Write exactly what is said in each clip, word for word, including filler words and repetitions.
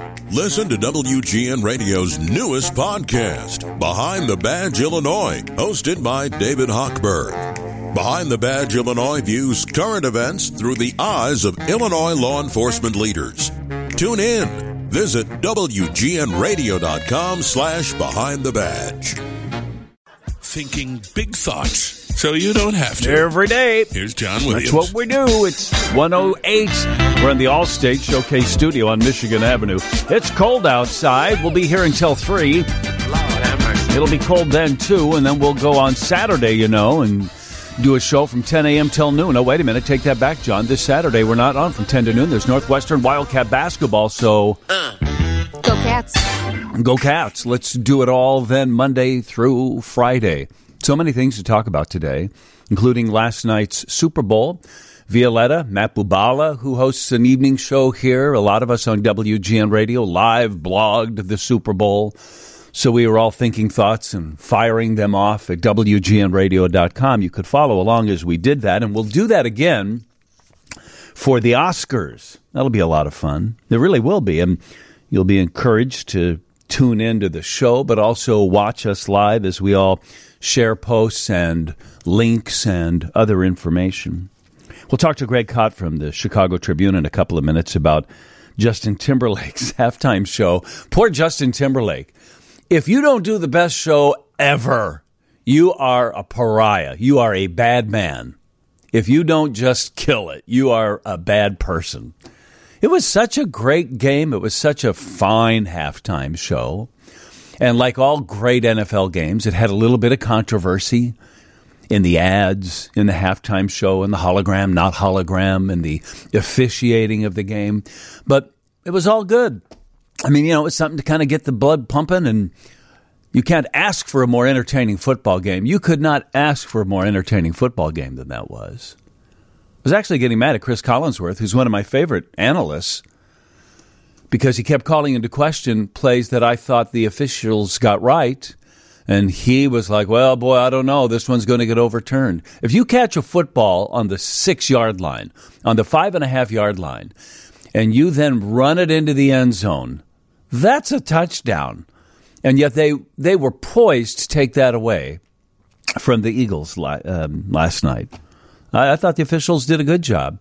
Listen to W G N Radio's newest podcast, Behind the Badge Illinois, hosted by David Hochberg. Behind the Badge Illinois views current events through the eyes of Illinois law enforcement leaders. Tune in. Visit W G N radio dot com slash behind the badge. Thinking big thoughts so you don't have to. Every day. Here's John Williams. That's what we do. It's one oh eight. We're in the Allstate Showcase Studio on Michigan Avenue. It's cold outside. We'll be here until three. It'll be cold then, too, and then we'll go on Saturday, you know, and do a show from ten a.m. till noon. Oh, wait a minute. Take that back, John. This Saturday, we're not on from ten to noon. There's Northwestern Wildcat basketball, so... Uh, go Cats. Go Cats. Let's do it all then Monday through Friday. So many things to talk about today, including last night's Super Bowl. Violetta, Matt Bubala, who hosts an evening show here. A lot of us on W G N Radio live blogged the Super Bowl. So we were all thinking thoughts and firing them off at W G N radio dot com. You could follow along as we did that, and we'll do that again for the Oscars. That'll be a lot of fun. There really will be, and you'll be encouraged to tune into the show, but also watch us live as we all share posts and links and other information. We'll talk to Greg Kot from the Chicago Tribune in a couple of minutes about Justin Timberlake's halftime show. Poor Justin Timberlake. If you don't do the best show ever, you are a pariah. You are a bad man. If you don't just kill it, you are a bad person. It was such a great game. It was such a fine halftime show. And like all great N F L games, it had a little bit of controversy in the ads, in the halftime show, in the hologram, not hologram, in the officiating of the game. But it was all good. I mean, you know, it was something to kind of get the blood pumping, and you can't ask for a more entertaining football game. You could not ask for a more entertaining football game than that was. I was actually getting mad at Chris Collinsworth, who's one of my favorite analysts, because he kept calling into question plays that I thought the officials got right. And he was like, well, boy, I don't know. This one's going to get overturned. If you catch a football on the six-yard line, on the five-and-a-half-yard line, and you then run it into the end zone, that's a touchdown. And yet they, they were poised to take that away from the Eagles um, last night. I, I thought the officials did a good job.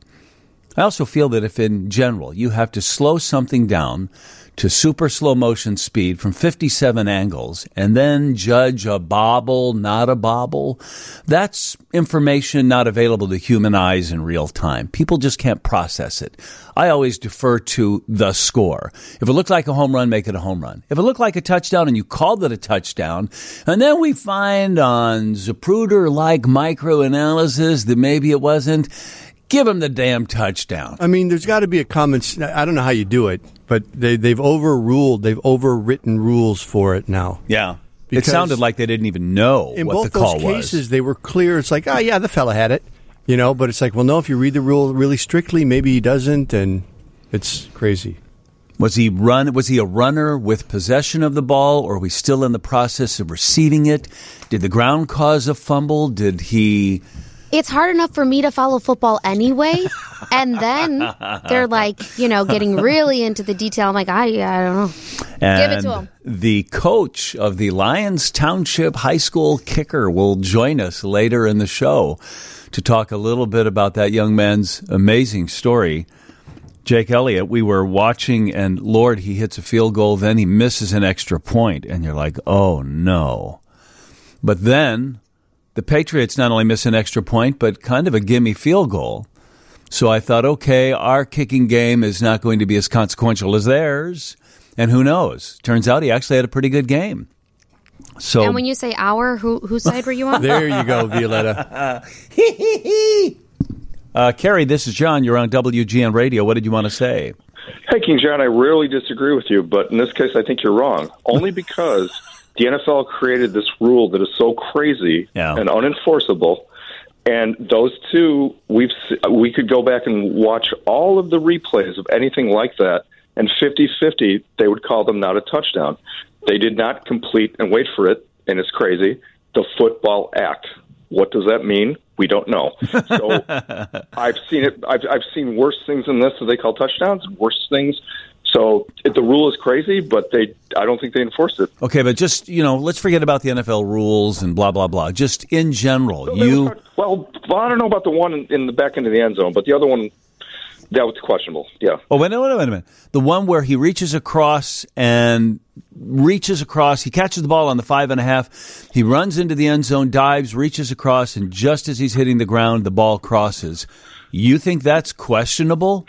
I also feel that if in general you have to slow something down to super slow motion speed from fifty-seven angles and then judge a bobble, not a bobble, that's information not available to human eyes in real time. People just can't process it. I always defer to the score. If it looked like a home run, make it a home run. If it looked like a touchdown and you called it a touchdown, and then we find on Zapruder-like microanalysis that maybe it wasn't, give him the damn touchdown. I mean, there's got to be a common... I don't know how you do it, but they, they've overruled, they've overwritten rules for it now. Yeah. It sounded like they didn't even know what the call was. In both those cases, they were clear. It's like, oh, yeah, the fella had it. You know, but it's like, well, no, if you read the rule really strictly, maybe he doesn't, and it's crazy. Was he run? Was he a runner with possession of the ball, or are we still in the process of receiving it? Did the ground cause a fumble? Did he... It's hard enough for me to follow football anyway, and then they're like, you know, getting really into the detail. I'm like, I, I don't know. And give it to him. The coach of the Lyons Township High School kicker will join us later in the show to talk a little bit about that young man's amazing story. Jake Elliott, we were watching, and Lord, he hits a field goal, then he misses an extra point, and you're like, oh, no. But then the Patriots not only miss an extra point, but kind of a gimme field goal. So I thought, okay, our kicking game is not going to be as consequential as theirs, and who knows? Turns out he actually had a pretty good game. So, and when you say our, who, whose side were you on? There you go, Violetta. uh, Carrie, this is John. You're on W G N Radio. What did you want to say? Hey, King John, I rarely disagree with you, but in this case, I think you're wrong. Only because the N F L created this rule that is so crazy yeah. and unenforceable. And those two, we've we could go back and watch all of the replays of anything like that, and fifty-fifty, they would call them not a touchdown. They did not complete, and wait for it, and it's crazy, the football act. What does that mean? We don't know. So I've seen it. I've, I've seen worse things than this that they call touchdowns, worse things. So it, the rule is crazy, but they I don't think they enforced it. Okay, but just, you know, let's forget about the N F L rules and blah, blah, blah. Just in general, so you... Were, well, well, I don't know about the one in, in the back end of the end zone, but the other one, that was questionable, yeah. Oh, wait, wait, wait a minute. The one where he reaches across and reaches across, he catches the ball on the five and a half, he runs into the end zone, dives, reaches across, and just as he's hitting the ground, the ball crosses. You think that's questionable?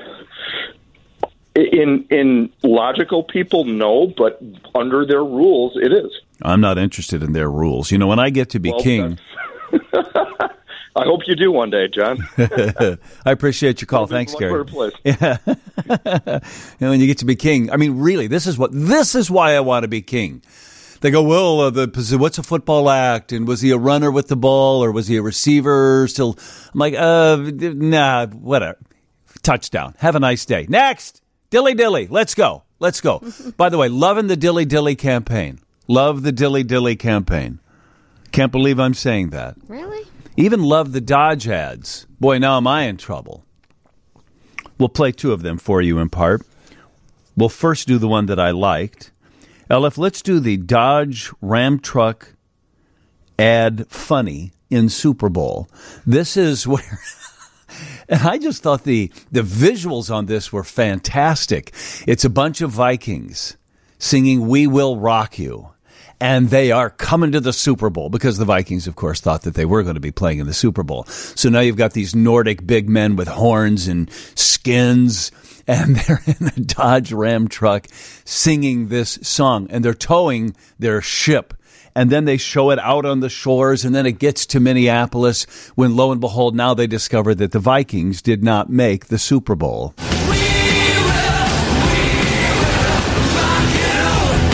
In in logical people, no, but under their rules, it is. I'm not interested in their rules. You know, when I get to be well, king... I hope you do one day, John. I appreciate your call. It'll Thanks, Gary. Place. Yeah. You know, when you get to be king, I mean, really, this is what this is why I want to be king. They go, well, uh, the what's a football act? And was he a runner with the ball, or was he a receiver? Still, I'm like, uh, nah, whatever. Touchdown. Have a nice day. Next. Dilly dilly. Let's go. Let's go. By the way, loving the dilly dilly campaign. Love the dilly dilly campaign. Can't believe I'm saying that. Really? Even love the Dodge ads. Boy, now am I in trouble. We'll play two of them for you in part. We'll first do the one that I liked. Elif, let's do the Dodge Ram truck ad funny in Super Bowl. This is where... And I just thought the, the visuals on this were fantastic. It's a bunch of Vikings singing We Will Rock You. And they are coming to the Super Bowl because the Vikings, of course, thought that they were going to be playing in the Super Bowl. So now you've got these Nordic big men with horns and skins, and they're in a Dodge Ram truck singing this song. And they're towing their ship. And then they show it out on the shores, and then it gets to Minneapolis when, lo and behold, now they discover that the Vikings did not make the Super Bowl. We will, we will rock you.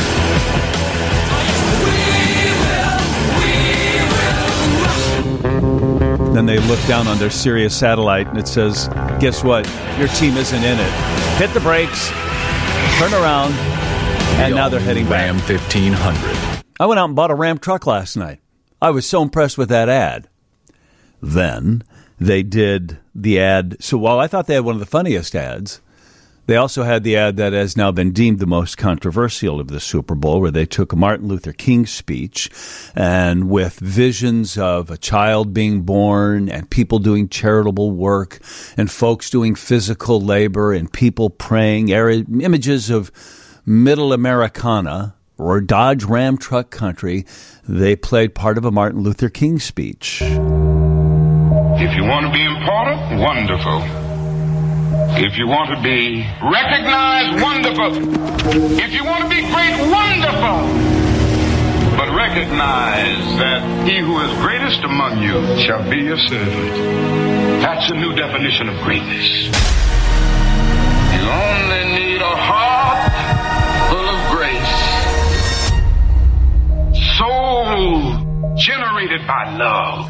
We will, we will rock. Then they look down on their Sirius satellite, and it says, guess what? Your team isn't in it. Hit the brakes, turn around, and now they're heading back. Ram fifteen hundred. I went out and bought a Ram truck last night. I was so impressed with that ad. Then they did the ad. So while I thought they had one of the funniest ads, they also had the ad that has now been deemed the most controversial of the Super Bowl, where they took a Martin Luther King speech and with visions of a child being born and people doing charitable work and folks doing physical labor and people praying, images of middle Americana or Dodge Ram truck country, they played part of a Martin Luther King speech. If you want to be important, wonderful. If you want to be recognized, wonderful. If you want to be great, wonderful. But recognize that he who is greatest among you shall be your servant. That's a new definition of greatness. You only need a heart full of grace. Soul generated by love.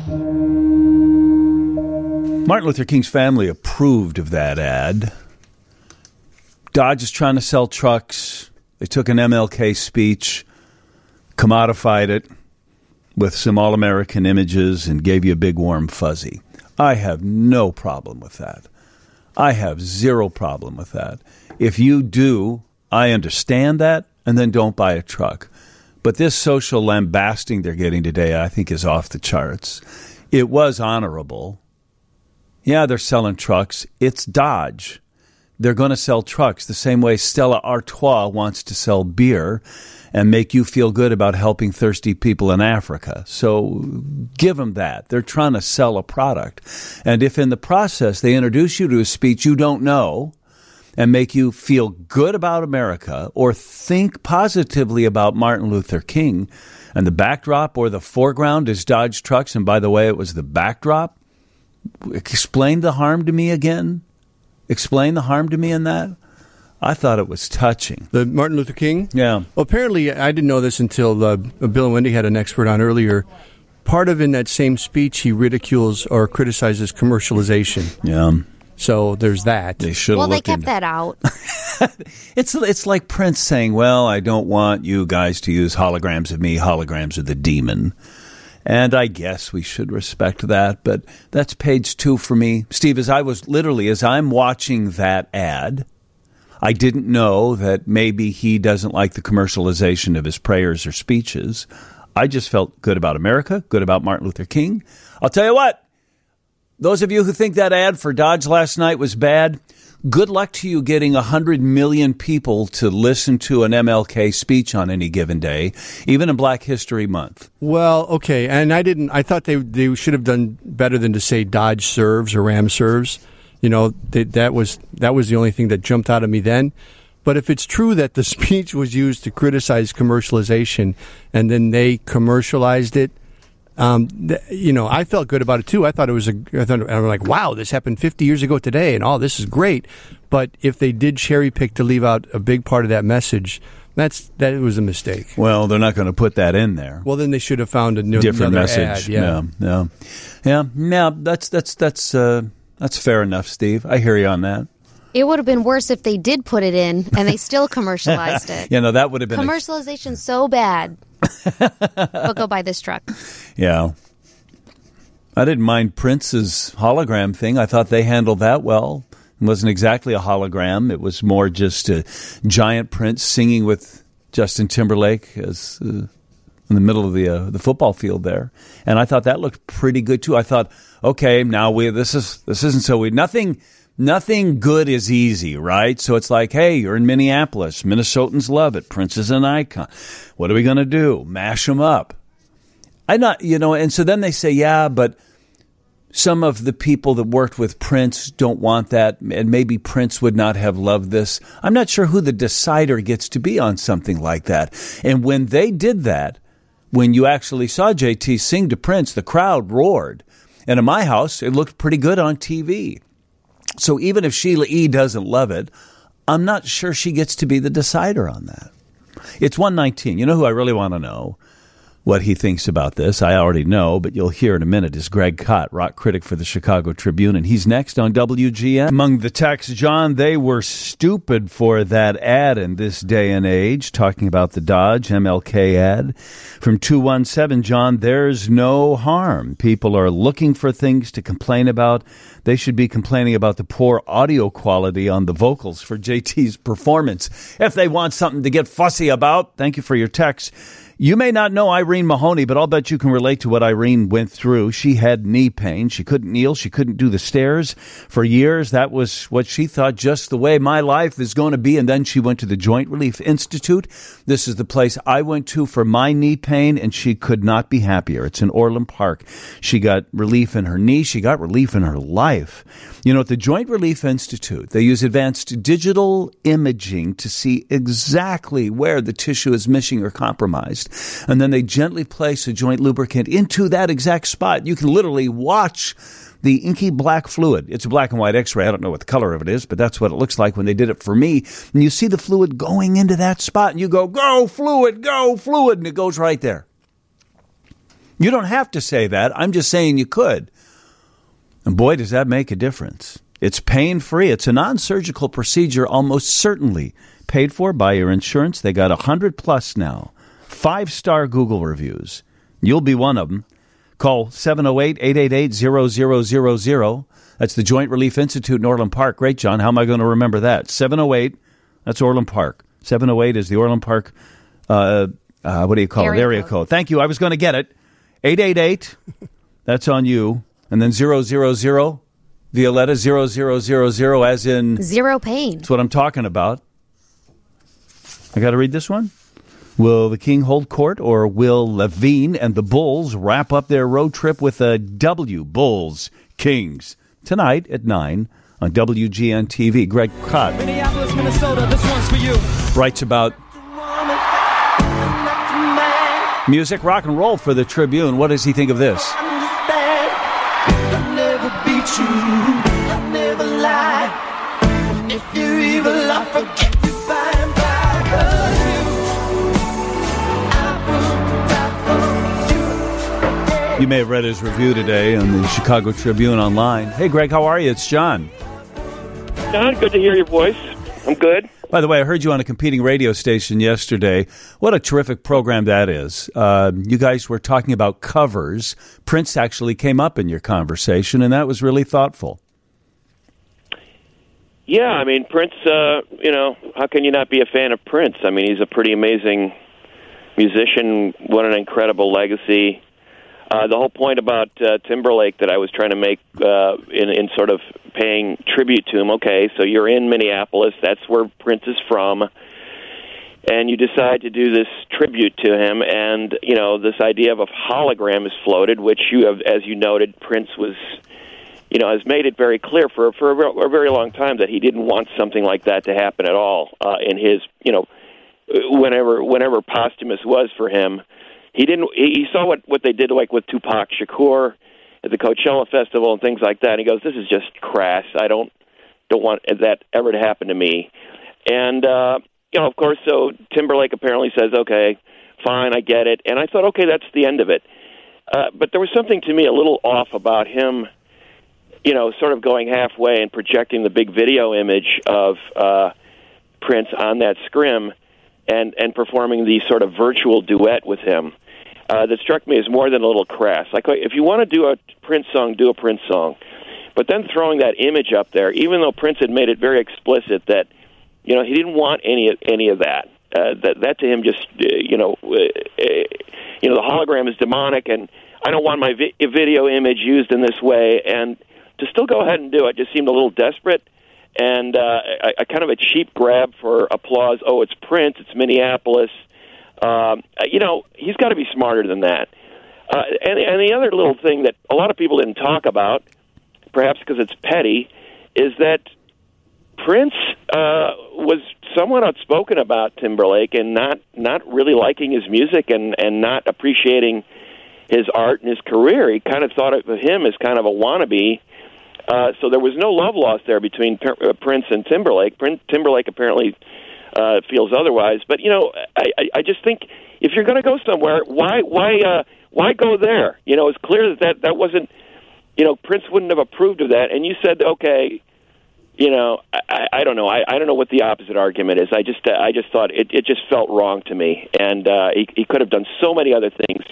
Martin Luther King's family approved of that ad. Dodge is trying to sell trucks. They took an M L K speech, commodified it with some all-American images, and gave you a big warm fuzzy. I have no problem with that. I have zero problem with that. If you do, I understand that, and then don't buy a truck. But this social lambasting they're getting today, I think, is off the charts. It was honorable. Yeah, they're selling trucks. It's Dodge. They're going to sell trucks the same way Stella Artois wants to sell beer and make you feel good about helping thirsty people in Africa. So give them that. They're trying to sell a product. And if in the process they introduce you to a speech you don't know and make you feel good about America or think positively about Martin Luther King, and the backdrop or the foreground is Dodge trucks, and by the way, it was the backdrop, explain the harm to me again. Explain the harm to me in that. I thought it was touching. The Martin Luther King? Yeah. Well, apparently, I didn't know this until uh, Bill and Wendy had an expert on earlier. Part of in that same speech, he ridicules or criticizes commercialization. Yeah. So there's that. They should have Well, they looked kept into- that out. It's it's like Prince saying, well, I don't want you guys to use holograms of me, holograms of the demon. And I guess we should respect that, but that's page two for me. Steve, as I was literally, as I'm watching that ad, I didn't know that maybe he doesn't like the commercialization of his prayers or speeches. I just felt good about America, good about Martin Luther King. I'll tell you what, those of you who think that ad for Dodge last night was bad, good luck to you getting one hundred million people to listen to an M L K speech on any given day, even in Black History Month. Well, okay, and I didn't. I thought they they should have done better than to say Dodge serves or Ram serves. You know, they, that was that was the only thing that jumped out at me then. But if it's true that the speech was used to criticize commercialization and then they commercialized it, um, th- you know, I felt good about it too. I thought it was a. I thought I was like, wow, this happened fifty years ago today, and oh, this is great. But if they did cherry pick to leave out a big part of that message, that's that was a mistake. Well, they're not going to put that in there. Well, then they should have found a new, different message. Ad, yeah, yeah, yeah, yeah. yeah that's that's that's uh, that's fair enough, Steve. I hear you on that. It would have been worse if they did put it in and they still commercialized it. You know, that would have been commercialization a... so bad. But go buy this truck. Yeah. I didn't mind Prince's hologram thing. I thought they handled that well. It wasn't exactly a hologram. It was more just a giant Prince singing with Justin Timberlake as uh, in the middle of the uh, the football field there. And I thought that looked pretty good too. I thought, okay, now we this is this isn't so weird. Nothing Nothing good is easy, right? So it's like, hey, you're in Minneapolis. Minnesotans love it. Prince is an icon. What are we going to do? Mash them up. I not, you know, and so then they say, yeah, but some of the people that worked with Prince don't want that, and maybe Prince would not have loved this. I'm not sure who the decider gets to be on something like that. And when they did that, when you actually saw J T sing to Prince, the crowd roared. And in my house, it looked pretty good on T V. So even if Sheila E. doesn't love it, I'm not sure she gets to be the decider on that. It's one nineteen. You know who I really want to know what he thinks about this? I already know, but you'll hear in a minute, is Greg Kot, rock critic for the Chicago Tribune, and he's next on W G N. Among the texts, John, they were stupid for that ad in this day and age, talking about the Dodge M L K ad. From two one seven, John, there's no harm. People are looking for things to complain about. They should be complaining about the poor audio quality on the vocals for J T's performance. If they want something to get fussy about, thank you for your text. You may not know Irene Mahoney, but I'll bet you can relate to what Irene went through. She had knee pain. She couldn't kneel. She couldn't do the stairs for years. That was what she thought, just the way my life is going to be. And then she went to the Joint Relief Institute. This is the place I went to for my knee pain, and she could not be happier. It's in Orland Park. She got relief in her knee. She got relief in her life. You know, at the Joint Relief Institute, they use advanced digital imaging to see exactly where the tissue is missing or compromised. And then they gently place a joint lubricant into that exact spot. You can literally watch the inky black fluid. It's a black and white x-ray. I don't know what the color of it is, but that's what it looks like when they did it for me. And you see the fluid going into that spot, and you go, go, fluid, go, fluid, and it goes right there. You don't have to say that. I'm just saying you could. And boy, does that make a difference. It's pain-free. It's a non-surgical procedure, almost certainly paid for by your insurance. They got one hundred plus now. Five-star Google reviews. You'll be one of them. Call seven oh eight, eight eight eight, zero zero zero zero. That's the Joint Relief Institute in Orland Park. Great, John. How am I going to remember that? seven oh eight, that's Orland Park. seven oh eight is the Orland Park, uh, uh, what do you call area it? Area code. code. Thank you. I was going to get it. eight eight eight, that's on you. And then zero zero zero, Violetta, zero zero zero zero, as in... Zero pain. That's what I'm talking about. I got to read this one? Will the King hold court, or will Levine and the Bulls wrap up their road trip with a W? Bulls, Kings. Tonight at nine on W G N T V. Greg Kot. Minneapolis, Minnesota, this one's for you. Writes about music, rock and roll for the Tribune. What does he think of this? I'll never beat you, I'll never lie. If you're evil, I'll forget you by and by. You may have read his review today on the Chicago Tribune online. Hey, Greg, how are you? It's John. John, good to hear your voice. I'm good. By the way, I heard you on a competing radio station yesterday. What a terrific program that is. Uh, you guys were talking about covers. Prince actually came up in your conversation, and that was really thoughtful. Yeah, I mean, Prince, uh, you know, how can you not be a fan of Prince? I mean, he's a pretty amazing musician. What an incredible legacy. Uh, the whole point about uh, Timberlake that I was trying to make uh, in, in sort of paying tribute to him, okay, so you're in Minneapolis, that's where Prince is from, and you decide to do this tribute to him, and, you know, this idea of a hologram is floated, which you have, as you noted, Prince was... you know, has made it very clear for for a very long time that he didn't want something like that to happen at all uh, in his, you know, whenever whenever posthumous was for him. He didn't. He saw what, what they did, like with Tupac Shakur at the Coachella Festival and things like that. And he goes, "This is just crass. I don't don't want that ever to happen to me." And uh, you know, of course, so Timberlake apparently says, "Okay, fine, I get it." And I thought, okay, that's the end of it. Uh, but there was something to me a little off about him. You know, sort of going halfway and projecting the big video image of uh, Prince on that scrim and, and performing the sort of virtual duet with him. Uh, that struck me as more than a little crass. Like, if you want to do a Prince song, do a Prince song. But then throwing that image up there, even though Prince had made it very explicit that, you know, he didn't want any, any of that. Uh, that, that to him just, uh, you know, uh, uh, you know, the hologram is demonic, and I don't want my vi- video image used in this way, and to still go ahead and do it just seemed a little desperate and uh, a, a kind of a cheap grab for applause. Oh, it's Prince, it's Minneapolis. Um, you know, he's got to be smarter than that. Uh, and, and the other little thing that a lot of people didn't talk about, perhaps because it's petty, is that Prince uh, was somewhat outspoken about Timberlake and not, not really liking his music and, and not appreciating his art and his career. He kind of thought of him as kind of a wannabe. Uh, so there was no love lost there between uh, Prince and Timberlake. Prince, Timberlake apparently uh, feels otherwise. But, you know, I, I, I just think if you're going to go somewhere, why why uh, why go there? You know, it's clear that, that that wasn't, you know, Prince wouldn't have approved of that. And you said, okay, you know, I, I don't know. I, I don't know what the opposite argument is. I just I just thought it, it just felt wrong to me. And uh, he, he could have done so many other things.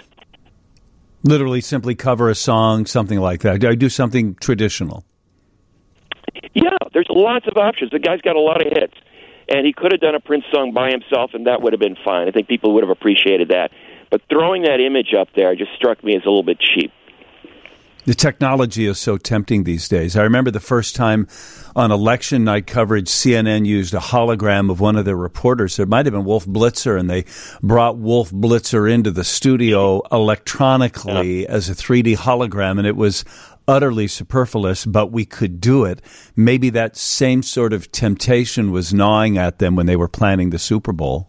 Literally simply cover a song, something like that. I do something traditional. Yeah, there's lots of options. The guy's got a lot of hits. And he could have done a Prince song by himself, and that would have been fine. I think people would have appreciated that. But throwing that image up there just struck me as a little bit cheap. The technology is so tempting these days. I remember the first time on election night coverage, C N N used a hologram of one of their reporters. It might have been Wolf Blitzer, and they brought Wolf Blitzer into the studio electronically yeah. as a three D hologram, and it was utterly superfluous, but we could do it. Maybe that same sort of temptation was gnawing at them when they were planning the Super Bowl.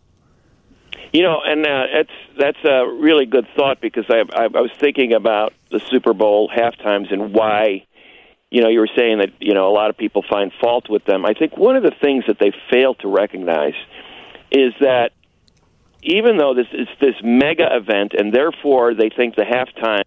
You know, and uh, that's that's a really good thought, because I, I, I was thinking about the Super Bowl halftimes and why, you know, you were saying that, you know, a lot of people find fault with them. I think one of the things that they fail to recognize is that even though this is this mega event, and therefore they think the halftime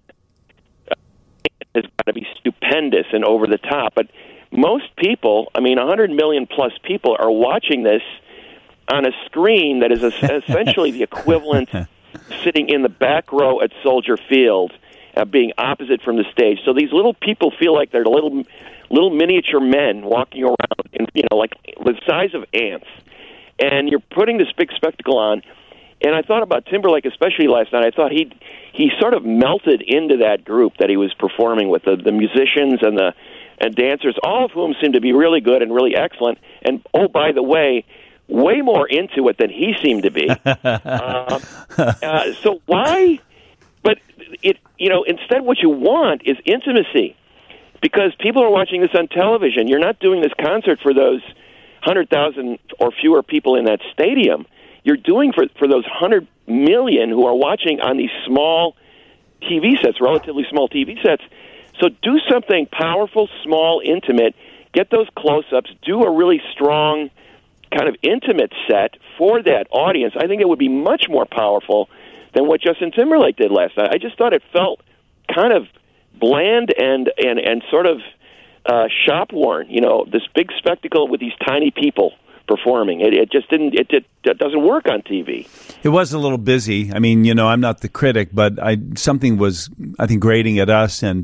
has got to be stupendous and over the top, but most people, I mean, one hundred million plus people are watching this on a screen that is essentially the equivalent sitting in the back row at Soldier Field, uh, being opposite from the stage. So these little people feel like they're little little miniature men walking around, and you know, like the size of ants. And you're putting this big spectacle on. And I thought about Timberlake, especially last night. I thought he he sort of melted into that group that he was performing with, the, the musicians and the and dancers, all of whom seemed to be really good and really excellent. And, oh, by the way, way more into it than he seemed to be. uh, uh, so why? But it, you know, instead, what you want is intimacy, because people are watching this on television. You're not doing this concert for those one hundred thousand or fewer people in that stadium. You're doing for for those one hundred million who are watching on these small T V sets, relatively small T V sets. So do something powerful, small, intimate. Get those close-ups. Do a really strong kind of intimate set for that audience. I think it would be much more powerful than what Justin Timberlake did last night. I just thought it felt kind of bland and and, and sort of uh, shop-worn. You know, this big spectacle with these tiny people performing. It, it just didn't. It, it, it doesn't work on T V. It was a little busy. I mean, you know, I'm not the critic, but I something was, I think, grating at us, and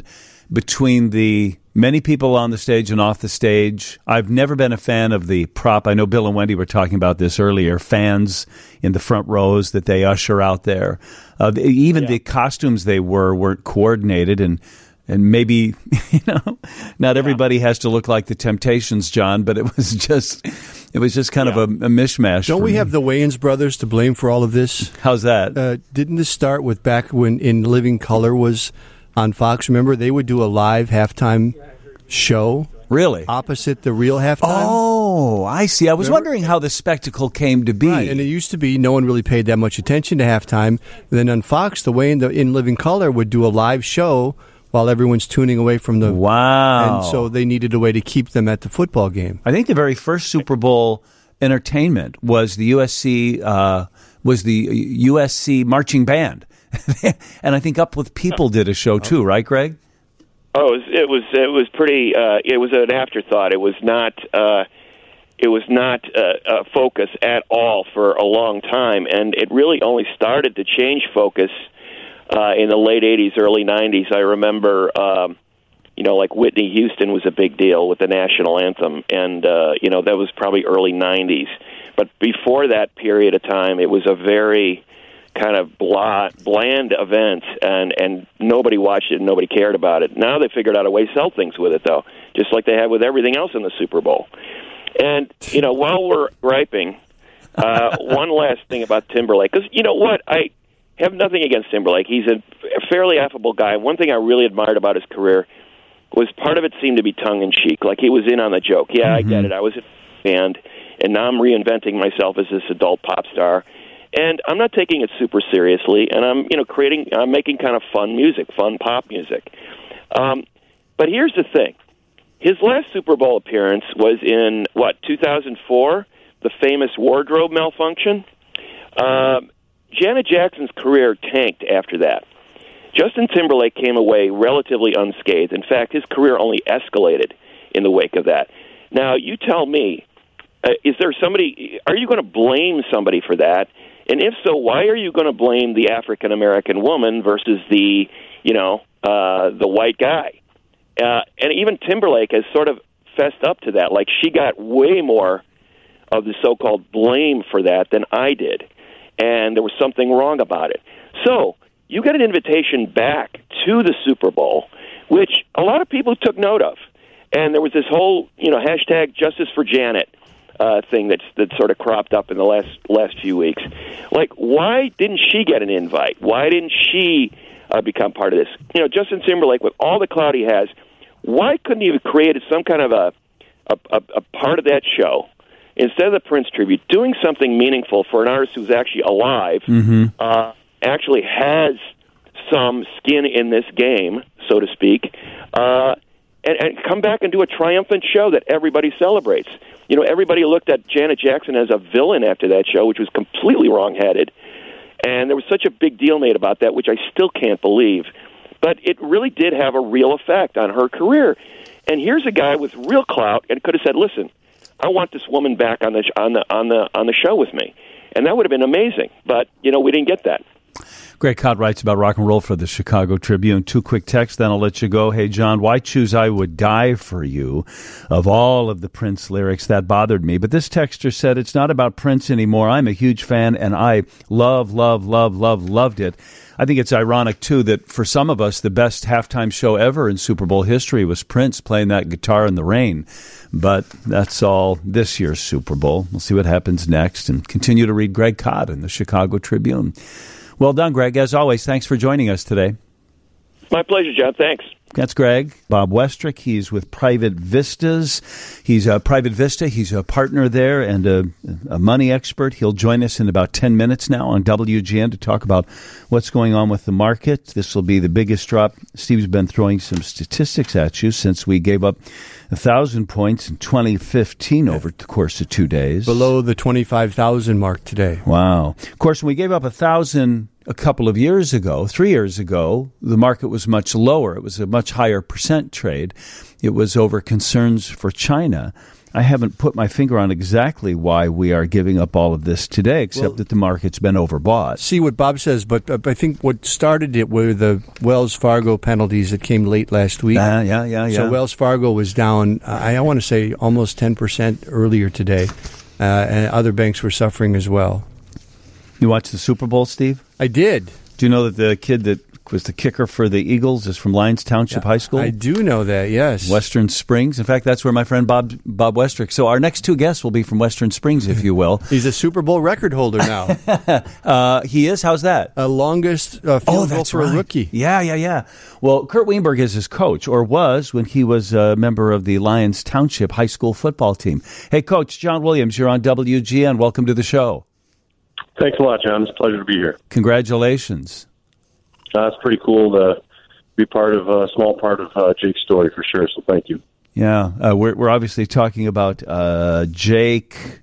between the many people on the stage and off the stage. I've never been a fan of the prop. I know Bill and Wendy were talking about this earlier. Fans in the front rows that they usher out there. Uh, the, even yeah. the costumes they wore weren't coordinated, and and maybe you know, not everybody yeah. has to look like the Temptations, John. But it was just, it was just kind yeah. of a, a mishmash. Don't we me. have the Wayans brothers to blame for all of this? How's that? Uh, didn't this start with back when In Living Color was on Fox? Remember, they would do a live halftime show. Really? Opposite the real halftime. Oh, I see. I was Remember? wondering how the spectacle came to be. Right, and it used to be no one really paid that much attention to halftime. Then on Fox, the way in the In Living Color would do a live show while everyone's tuning away from the... Wow. And so they needed a way to keep them at the football game. I think the very first Super Bowl entertainment was the U S C uh, was the U S C marching band. And I think Up With People did a show too, right, Greg? Oh, it was it was, it was pretty. Uh, it was an afterthought. It was not. Uh, it was not uh, a focus at all for a long time, and it really only started to change focus uh, in the late eighties, early nineties. I remember, um, you know, like Whitney Houston was a big deal with the national anthem, and uh, you know that was probably early nineties. But before that period of time, it was a very kind of blah, bland event, and, and nobody watched it and nobody cared about it. Now they figured out a way to sell things with it, though, just like they have with everything else in the Super Bowl. And, you know, while we're griping, uh, one last thing about Timberlake, because, you know what, I have nothing against Timberlake. He's a fairly affable guy. One thing I really admired about his career was part of it seemed to be tongue-in-cheek, like he was in on the joke. Yeah, mm-hmm. I get it. I was a band, and now I'm reinventing myself as this adult pop star. And I'm not taking it super seriously, and I'm, you know, creating, I'm making kind of fun music, fun pop music. Um, but here's the thing: his last Super Bowl appearance was in what two thousand four, the famous wardrobe malfunction. Um, Janet Jackson's career tanked after that. Justin Timberlake came away relatively unscathed. In fact, his career only escalated in the wake of that. Now, you tell me, uh, is there somebody? Are you going to blame somebody for that? And if so, why are you going to blame the African American woman versus the, you know, uh, the white guy? Uh, and even Timberlake has sort of fessed up to that. Like, she got way more of the so-called blame for that than I did, and there was something wrong about it. So you get an invitation back to the Super Bowl, which a lot of people took note of, and there was this whole, you know, hashtag Justice for Janet. Uh, thing that's that sort of cropped up in the last last few weeks. Like, why didn't she get an invite? Why didn't she uh, become part of this? You know, Justin Timberlake, with all the clout he has, why couldn't he have created some kind of a a, a, a part of that show instead of the Prince tribute, doing something meaningful for an artist who's actually alive, mm-hmm. uh, actually has some skin in this game, so to speak, uh, and, and come back and do a triumphant show that everybody celebrates. You know, everybody looked at Janet Jackson as a villain after that show, which was completely wrong-headed. And there was such a big deal made about that, which I still can't believe. But it really did have a real effect on her career. And here's a guy with real clout and could have said, listen, I want this woman back on the on the on the on the show with me. And that would have been amazing. But, you know, we didn't get that. Greg Kot writes about rock and roll for the Chicago Tribune. Two quick texts, then I'll let you go. Hey, John, why choose I Would Die For You? Of all of the Prince lyrics, that bothered me. But this texter said, it's not about Prince anymore. I'm a huge fan, and I love, love, love, love, loved it. I think it's ironic, too, that for some of us, the best halftime show ever in Super Bowl history was Prince playing that guitar in the rain. But that's all this year's Super Bowl. We'll see what happens next, and continue to read Greg Kot in the Chicago Tribune. Well done, Greg. As always, thanks for joining us today. My pleasure, John. Thanks. That's Greg. Bob Westrick. He's with Private Vistas. He's a Private Vista. He's a partner there and a, a money expert. He'll join us in about ten minutes now on W G N to talk about what's going on with the market. This will be the biggest drop. Steve's been throwing some statistics at you since we gave up one thousand points in twenty fifteen over the course of two days. Below the twenty-five thousand mark today. Wow. Of course, when we gave up one thousand a couple of years ago, three years ago, the market was much lower. It was a much higher percent trade. It was over concerns for China. I haven't put my finger on exactly why we are giving up all of this today, except well, that the market's been overbought. See what Bob says, but uh, I think what started it were the Wells Fargo penalties that came late last week. Uh, yeah, yeah, yeah. So Wells Fargo was down, uh, I, I want to say, almost ten percent earlier today, uh, and other banks were suffering as well. You watched the Super Bowl, Steve? I did. Do you know that the kid that was the kicker for the Eagles is from Lyons Township yeah, High School? I do know that, yes. Western Springs. In fact, that's where my friend Bob Bob Westrick. So our next two guests will be from Western Springs, if you will. He's a Super Bowl record holder now. uh, he is? How's that? A longest uh, field oh, goal for right. a rookie. Yeah, yeah, yeah. Well, Kurt Weinberg is his coach, or was when he was a member of the Lyons Township High School football team. Hey, Coach John Williams, you're on W G N. Welcome to the show. Thanks a lot, John. It's a pleasure to be here. Congratulations. Uh, it's pretty cool to be part of a small part of uh, Jake's story for sure. So thank you. Yeah, uh, we're we're obviously talking about uh, Jake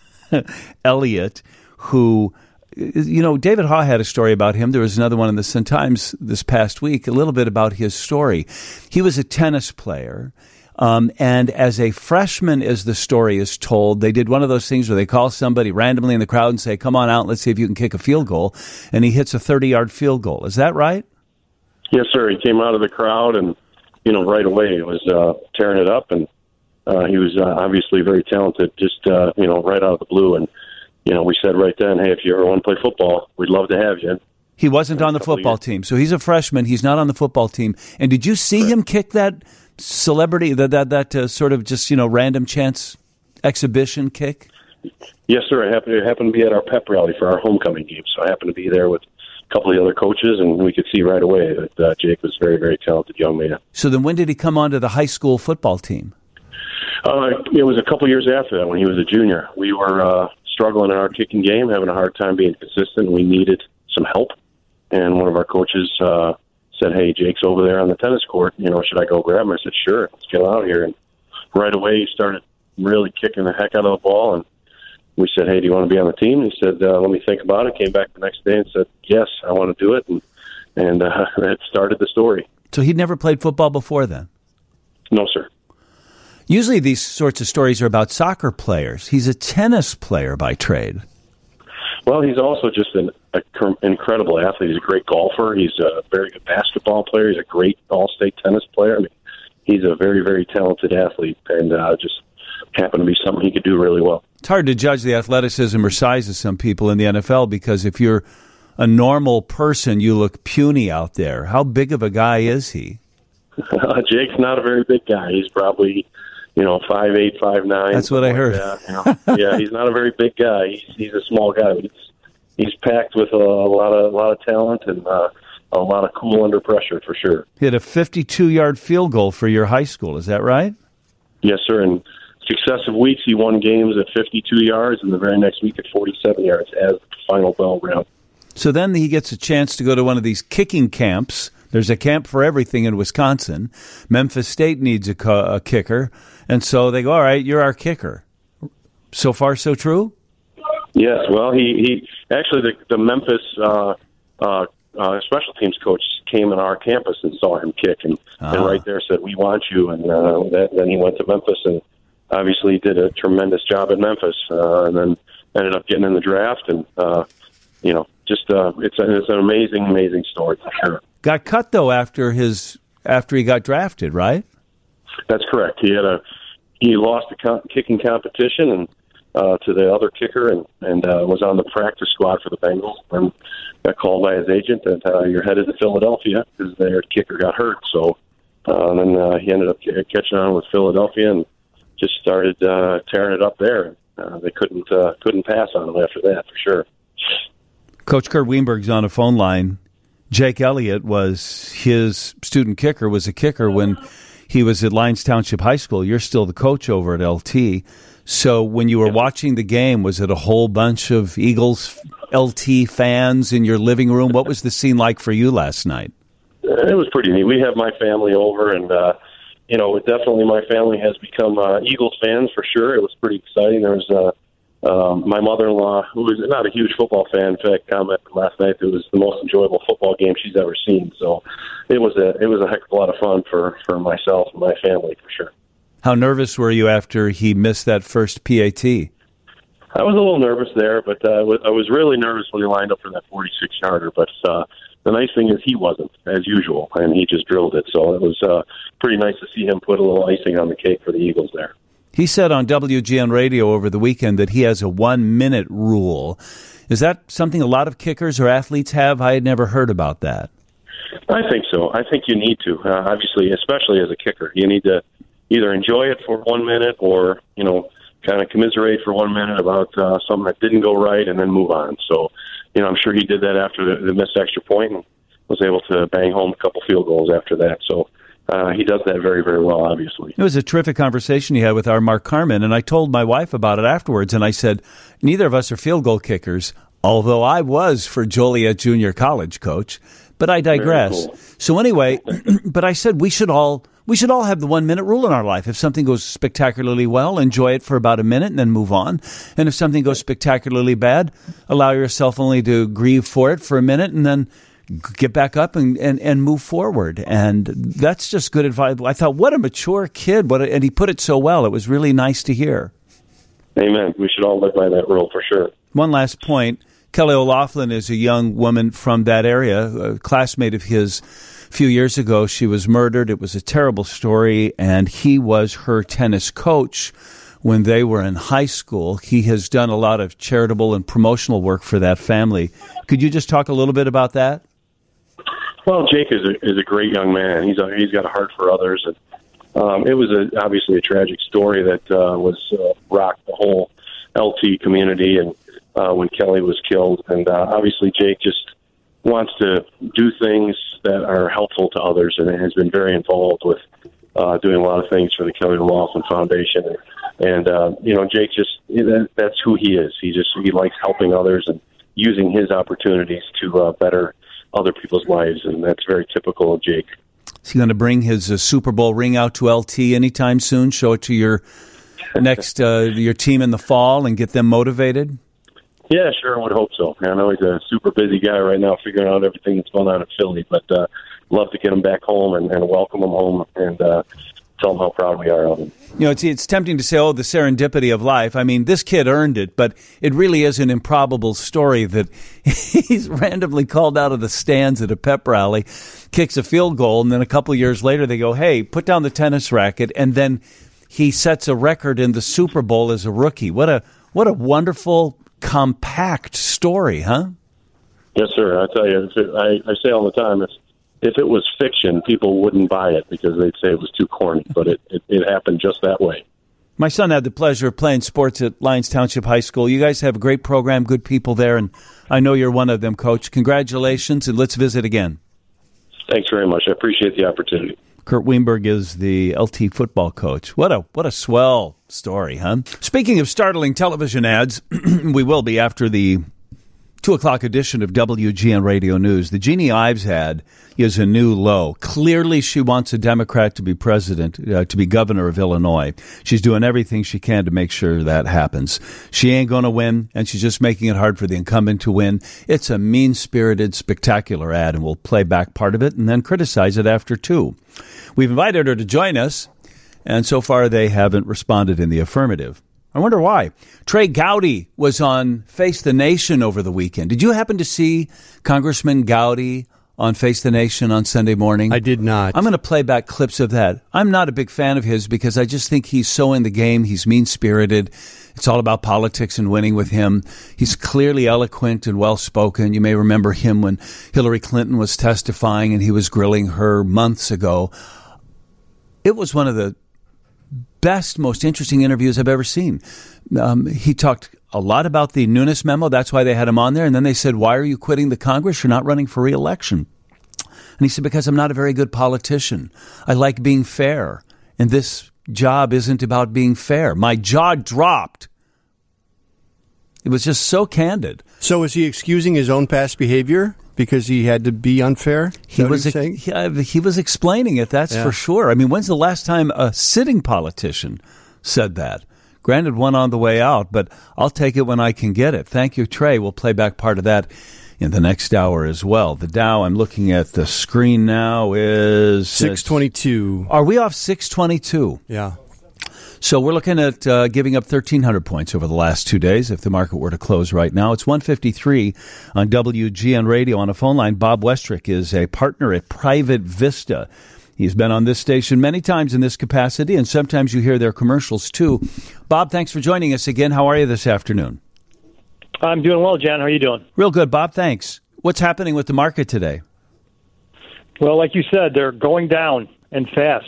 Elliott, who, you know, David Haw had a story about him. There was another one in the Sun-Times this past week. A little bit about his story. He was a tennis player. Um, and as a freshman, as the story is told, they did one of those things where they call somebody randomly in the crowd and say, come on out, let's see if you can kick a field goal. And he hits a thirty-yard field goal. Is that right? Yes, sir. He came out of the crowd and, you know, right away it was uh, tearing it up. And uh, he was uh, obviously very talented, just, uh, you know, right out of the blue. And, you know, we said right then, hey, if you ever want to play football, we'd love to have you. He wasn't on the football team. So he's a freshman. He's not on the football team. And did you see right. him kick that celebrity, that that that uh, sort of just, you know, random chance exhibition kick? Yes, sir. I happened to happen to be at our pep rally for our homecoming game, so I happened to be there with a couple of the other coaches, and we could see right away that uh, Jake was a very, very talented young man. So then, when did he come onto the high school football team? Uh, it was a couple years after that, when he was a junior. We were uh, struggling in our kicking game, having a hard time being consistent. We needed some help, and one of our coaches Uh, said, hey, Jake's over there on the tennis court. You know, should I go grab him? I said, sure, let's get out here. And right away, he started really kicking the heck out of the ball. And we said, hey, do you want to be on the team? And he said, uh, let me think about it. Came back the next day and said, yes, I want to do it. And, and uh, that started the story. So he'd never played football before then? No, sir. Usually these sorts of stories are about soccer players. He's a tennis player by trade. Well, he's also just an a cr- incredible athlete. He's a great golfer. He's a very good basketball player. He's a great all-state tennis player. I mean, he's a very, very talented athlete, and uh, just happened to be something he could do really well. It's hard to judge the athleticism or size of some people in the N F L because if you're a normal person, you look puny out there. How big of a guy is he? Uh, Jake's not a very big guy. He's probably, you know, five eight, five nine. That's what I heard. Like you know? Yeah, he's not a very big guy. He's, he's a small guy, but he's, he's packed with a, a lot of a lot of talent and uh, a lot of cool under pressure for sure. He had a fifty-two-yard field goal for your high school. Is that right? Yes, sir. And successive weeks, he won games at fifty-two yards, and the very next week at forty-seven yards as the final bell rang. So then he gets a chance to go to one of these kicking camps. There's a camp for everything in Wisconsin. Memphis State needs a, co- a kicker. And so they go, all right, you're our kicker. So far, so true? Yes. Well, he, he actually, the, the Memphis uh, uh, uh, special teams coach came in our campus and saw him kick. And, ah. and right there said, we want you. And uh, that, then he went to Memphis and obviously did a tremendous job at Memphis. Uh, and then ended up getting in the draft. And, uh, you know, just uh, it's, a, it's an amazing, amazing story for sure. Got cut, though, after his after he got drafted, right? That's correct. He had a he lost a co- kicking competition and uh, to the other kicker, and and uh, was on the practice squad for the Bengals. And got called by his agent that uh, you're headed to Philadelphia because their kicker got hurt. So uh, and then uh, he ended up catching on with Philadelphia and just started uh, tearing it up there. Uh, they couldn't uh, couldn't pass on him after that for sure. Coach Kurt Weinberg's on a phone line. Jake Elliott was his student kicker, was a kicker when he was at Lyons Township High School. You're still the coach over at L T. So when you were watching the game, was it a whole bunch of Eagles L T fans in your living room? What was the scene like for you last night? It was pretty neat. We have my family over, and, uh, you know, definitely my family has become uh, Eagles fans for sure. It was pretty exciting. There was uh, Um, my mother-in-law, who is not a huge football fan, in fact, commented last night that it was the most enjoyable football game she's ever seen. So it was a it was a heck of a lot of fun for, for myself and my family for sure. How nervous were you after he missed that first P A T? I was a little nervous there, but uh, I was really nervous when he lined up for that forty-six yarder. But uh, the nice thing is he wasn't, as usual, and he just drilled it. So it was uh, pretty nice to see him put a little icing on the cake for the Eagles there. He said on W G N Radio over the weekend that he has a one-minute rule. Is that something a lot of kickers or athletes have? I had never heard about that. I think so. I think you need to, uh, obviously, especially as a kicker. You need to either enjoy it for one minute or, you know, kind of commiserate for one minute about uh, something that didn't go right and then move on. So, you know, I'm sure he did that after the, the missed extra point and was able to bang home a couple field goals after that. So uh, he does that very, very well, obviously. It was a terrific conversation he had with our Mark Carman, and I told my wife about it afterwards, and I said, neither of us are field goal kickers, although I was for Joliet Junior College coach, but I digress. Cool. So anyway, but I said we should all... We should all have the one-minute rule in our life. If something goes spectacularly well, enjoy it for about a minute and then move on. And if something goes spectacularly bad, allow yourself only to grieve for it for a minute and then get back up and, and, and move forward. And that's just good advice. I thought, what a mature kid. What a, and he put it so well. It was really nice to hear. Amen. We should all live by that rule for sure. One last point. Kelly O'Loughlin is a young woman from that area, a classmate of his. A few years ago, she was murdered. It was a terrible story, and he was her tennis coach when they were in high school. He has done a lot of charitable and promotional work for that family. Could you just talk a little bit about that? Well, Jake is a, is a great young man. He's a, he's got a heart for others. And, um, it was a, obviously a tragic story that uh, was uh, rocked the whole L T community, and uh, when Kelly was killed. And uh, obviously, Jake just wants to do things that are helpful to others, and has been very involved with uh, doing a lot of things for the Kelly O'Loughlin Foundation. And, and uh, you know, Jake just, that, that's who he is. He just, he likes helping others and using his opportunities to uh, better other people's lives, and that's very typical of Jake. Is he going to bring his uh, Super Bowl ring out to L T anytime soon? Show it to your next, uh, your team in the fall and get them motivated? Yeah, sure, I would hope so. I know he's a super busy guy right now figuring out everything that's going on in Philly, but uh, love to get him back home and, and welcome him home and uh, tell him how proud we are of him. You know, it's, it's tempting to say, oh, the serendipity of life. I mean, this kid earned it, but it really is an improbable story that he's randomly called out of the stands at a pep rally, kicks a field goal, and then a couple of years later they go, hey, put down the tennis racket, and then he sets a record in the Super Bowl as a rookie. What a what a wonderful, compact story, huh? Yes, sir. I tell you, I, I say all the time, if if it was fiction, people wouldn't buy it because they'd say it was too corny. But it, it, it happened just that way. My son had the pleasure of playing sports at Lyons Township High School. You guys have a great program, good people there, and I know you're one of them, Coach. Congratulations, and let's visit again. Thanks very much. I appreciate the opportunity. Kurt Weinberg is the L T football coach. What a what a swell story, huh? Speaking of startling television ads, we will be after the two o'clock edition of W G N Radio News. The Jeannie Ives ad is a new low. Clearly, she wants a Democrat to be president, uh, to be governor of Illinois. She's doing everything she can to make sure that happens. She ain't going to win, and she's just making it hard for the incumbent to win. It's a mean-spirited, spectacular ad, and we'll play back part of it and then criticize it after two. We've invited her to join us, and so far they haven't responded in the affirmative. I wonder why. Trey Gowdy was on Face the Nation over the weekend. Did you happen to see Congressman Gowdy on Face the Nation on Sunday morning? I did not. I'm going to play back clips of that. I'm not a big fan of his because I just think he's so in the game. He's mean-spirited. It's all about politics and winning with him. He's clearly eloquent and well-spoken. You may remember him when Hillary Clinton was testifying and he was grilling her months ago. It was one of the best, most interesting interviews I've ever seen. Um, he talked a lot about the Nunes memo. That's why they had him on there. And then they said, why are you quitting the Congress? You're not running for re-election. And he said, because I'm not a very good politician. I like being fair. And this job isn't about being fair. My jaw dropped. It was just so candid. So is he excusing his own past behavior because he had to be unfair? He was he, he was explaining it, that's yeah. for sure. I mean, when's the last time a sitting politician said that? Granted, one on the way out, but I'll take it when I can get it. Thank you, Trey. We'll play back part of that in the next hour as well. The Dow, I'm looking at the screen now, is six twenty-two. Are we off six twenty-two? Yeah. So we're looking at uh, giving up thirteen hundred points over the last two days if the market were to close right now. It's one fifty-three on W G N Radio. On a phone line, Bob Westrick is a partner at Private Vista. He's been on this station many times in this capacity, and sometimes you hear their commercials too. Bob, thanks for joining us again. How are you this afternoon? I'm doing well, John. How are you doing? Real good, Bob. Thanks. What's happening with the market today? Well, like you said, they're going down and fast.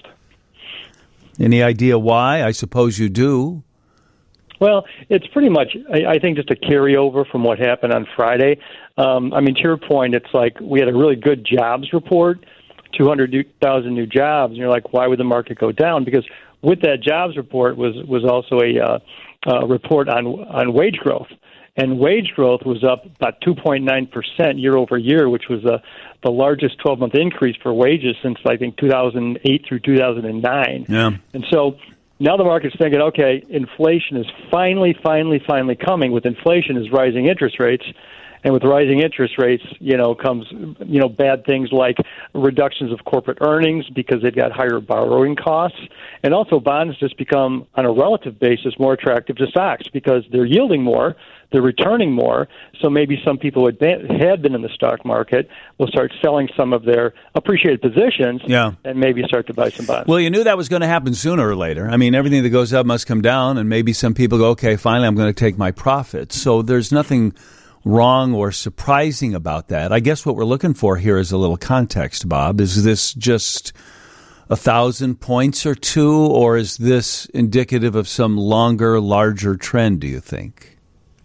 Any idea why? I suppose you do. Well, it's pretty much, I, I think, just a carryover from what happened on Friday. Um, I mean, to your point, it's like we had a really good jobs report, two hundred thousand new jobs, and you're like, why would the market go down? Because with that jobs report was was also a uh, uh, report on on wage growth. And wage growth was up about two point nine percent year over year, which was the, the largest twelve-month increase for wages since, I think, two thousand eight through two thousand nine. Yeah. And so now the market's thinking, okay, inflation is finally, finally, finally coming. With inflation is rising interest rates. And with rising interest rates, you know, comes, you know, bad things like reductions of corporate earnings because they've got higher borrowing costs. And also bonds just become, on a relative basis, more attractive to stocks because they're yielding more, they're returning more. So maybe some people who had been in the stock market will start selling some of their appreciated positions yeah. and maybe start to buy some bonds. Well, you knew that was going to happen sooner or later. I mean, everything that goes up must come down, and maybe some people go, okay, finally I'm going to take my profits. So there's nothing wrong or surprising about that. I guess what we're looking for here is a little context, Bob. Is this just a thousand points or two, or is this indicative of some longer, larger trend, do you think?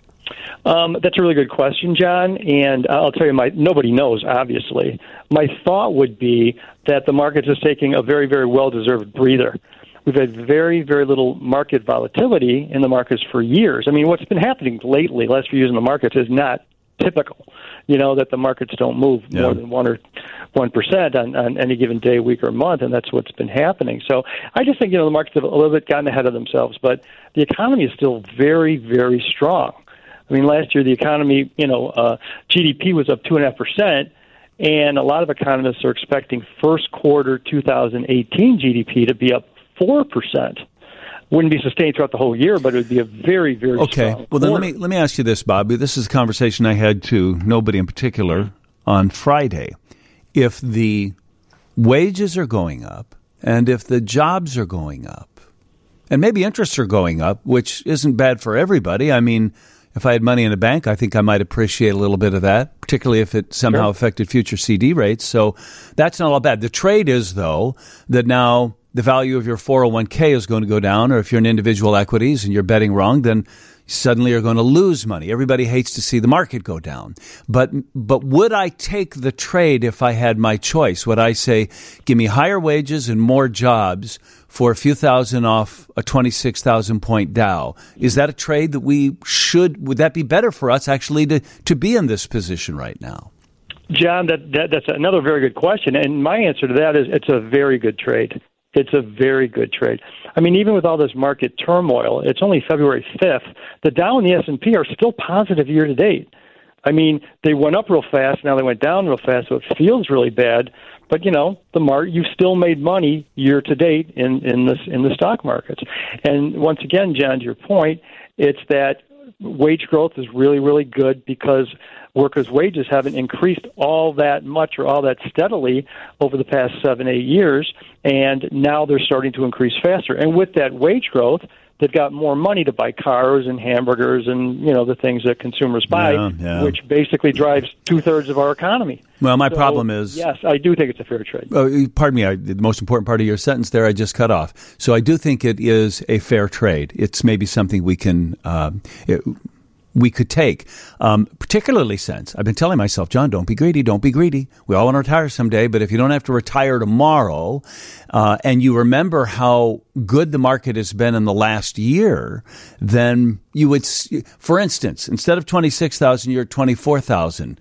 Um, that's a really good question, John, and I'll tell you, my nobody knows, obviously. My thought would be that the market's just taking a very, very well-deserved breather. We've had very, very little market volatility in the markets for years. I mean, what's been happening lately, last few years in the markets, is not typical. You know, that the markets don't move yeah. more than one or one percent on, on any given day, week, or month, and that's what's been happening. So I just think, you know, the markets have a little bit gotten ahead of themselves, but the economy is still very, very strong. I mean, last year the economy, you know, uh, G D P was up two and a half percent, and a lot of economists are expecting first quarter two thousand eighteen G D P to be up four percent. Wouldn't be sustained throughout the whole year, but it would be a very, very okay. strong Well, then quarter. let me let me ask you this, Bob. This is a conversation I had to nobody in particular on Friday. If the wages are going up and if the jobs are going up and maybe interests are going up, which isn't bad for everybody. I mean, if I had money in a bank, I think I might appreciate a little bit of that, particularly if it somehow sure. affected future C D rates. So that's not all bad. The trade is, though, that now the value of your four oh one k is going to go down, or if you're in individual equities and you're betting wrong, then suddenly you're going to lose money. Everybody hates to see the market go down. But but would I take the trade if I had my choice? Would I say, give me higher wages and more jobs for a few thousand off a twenty-six thousand point Dow? Is that a trade that we should, would that be better for us actually to, to be in this position right now? John, that, that that's another very good question. And my answer to that is it's a very good trade. It's a very good trade. I mean, even with all this market turmoil, it's only February fifth. The Dow and the S and P are still positive year to date. I mean, they went up real fast, now they went down real fast, so it feels really bad. But, you know, the mar- you've still made money year to date in, in, this, in the stock markets. And once again, John, to your point, it's that wage growth is really, really good because workers' wages haven't increased all that much or all that steadily over the past seven, eight years, and now they're starting to increase faster. And with that wage growth, they've got more money to buy cars and hamburgers and, you know, the things that consumers buy, yeah, yeah. which basically drives two-thirds of our economy. Well, my so, problem is... Yes, I do think it's a fair trade. Uh, pardon me, I, the most important part of your sentence there I just cut off. So I do think it is a fair trade. It's maybe something we can... Uh, it, we could take, um, particularly since I've been telling myself, John, don't be greedy, don't be greedy. We all want to retire someday, but if you don't have to retire tomorrow, uh, and you remember how good the market has been in the last year, then you would, for instance, instead of twenty-six thousand, you're at twenty-four thousand.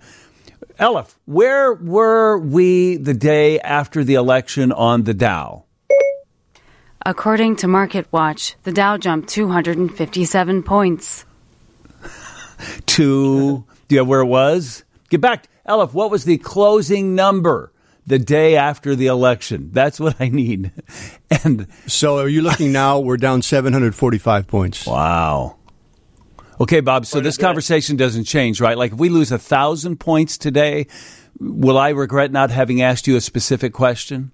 Elif, where were we the day after the election on the Dow? According to MarketWatch, the Dow jumped two hundred fifty-seven points. To, do you know where it was? Get back. Elif, what was the closing number the day after the election. That's what I need. And so are you looking now? We're down seven hundred forty-five points. Wow. Okay, Bob, so this conversation doesn't change, right? Like if we lose one thousand points today, will I regret not having asked you a specific question?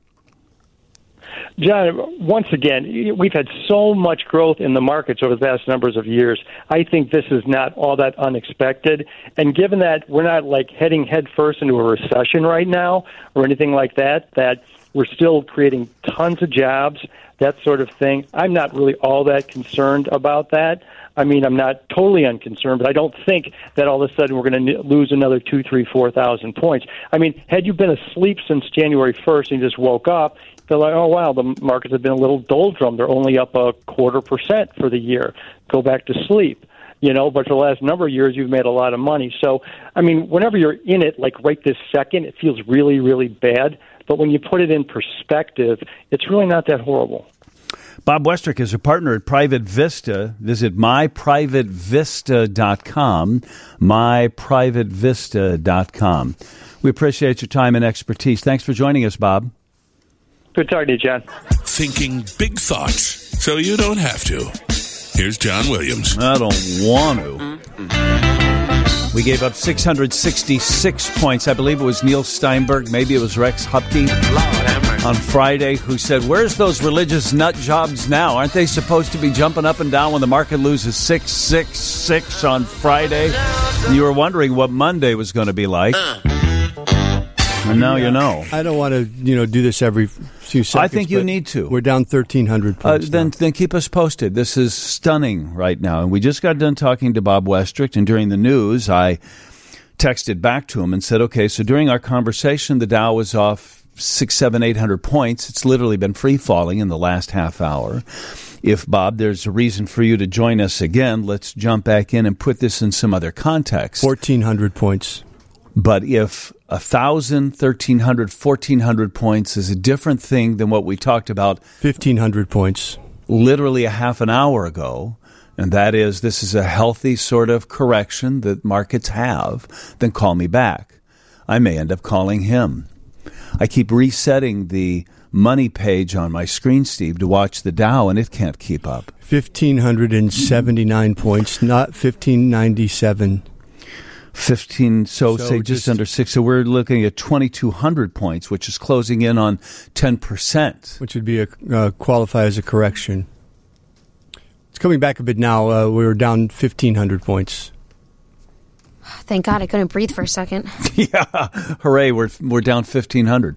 John, once again, we've had so much growth in the markets over the past numbers of years. I think this is not all that unexpected. And given that we're not like heading headfirst into a recession right now or anything like that, that we're still creating tons of jobs, that sort of thing, I'm not really all that concerned about that. I mean, I'm not totally unconcerned, but I don't think that all of a sudden we're going to lose another two, three, four thousand points. I mean, had you been asleep since January first and you just woke up, they're like, oh, wow, the markets have been a little doldrum. They're only up a quarter percent for the year. Go back to sleep, you know, but for the last number of years, you've made a lot of money. So, I mean, whenever you're in it, like right this second, it feels really, really bad. But when you put it in perspective, it's really not that horrible. Bob Westrick is a partner at Private Vista. Visit my private vista dot com, my private vista dot com. We appreciate your time and expertise. Thanks for joining us, Bob. Good talking to you, John. Thinking big thoughts so you don't have to. Here's John Williams. I don't want to. We gave up six hundred sixty-six points. I believe it was Neil Steinberg. Maybe it was Rex Hupke on Friday who said, where's those religious nut jobs now? Aren't they supposed to be jumping up and down when the market loses six six six on Friday? And you were wondering what Monday was going to be like. And now you know. I don't want to, you know, do this every few seconds. I think you need to. We're down thirteen hundred points. Uh, then, then keep us posted. This is stunning right now. And we just got done talking to Bob Westrick, and during the news, I texted back to him and said, okay, so during our conversation, the Dow was off six, seven, eight hundred points. It's literally been free falling in the last half hour. If, Bob, there's a reason for you to join us again, let's jump back in and put this in some other context. fourteen hundred points. But if one thousand, thirteen hundred, fourteen hundred points is a different thing than what we talked about fifteen hundred points literally a half an hour ago, and that is this is a healthy sort of correction that markets have, then call me back. I may end up calling him. I keep resetting the money page on my screen, Steve, to watch the Dow, and it can't keep up. fifteen seventy-nine points, not fifteen ninety-seven. fifteen, so, so say just, just under six. So we're looking at twenty-two hundred points, which is closing in on ten percent. Which would be a uh, qualify as a correction. It's coming back a bit now. Uh, we were down fifteen hundred points. Thank God I couldn't breathe for a second. Yeah, hooray, we're we're down fifteen hundred.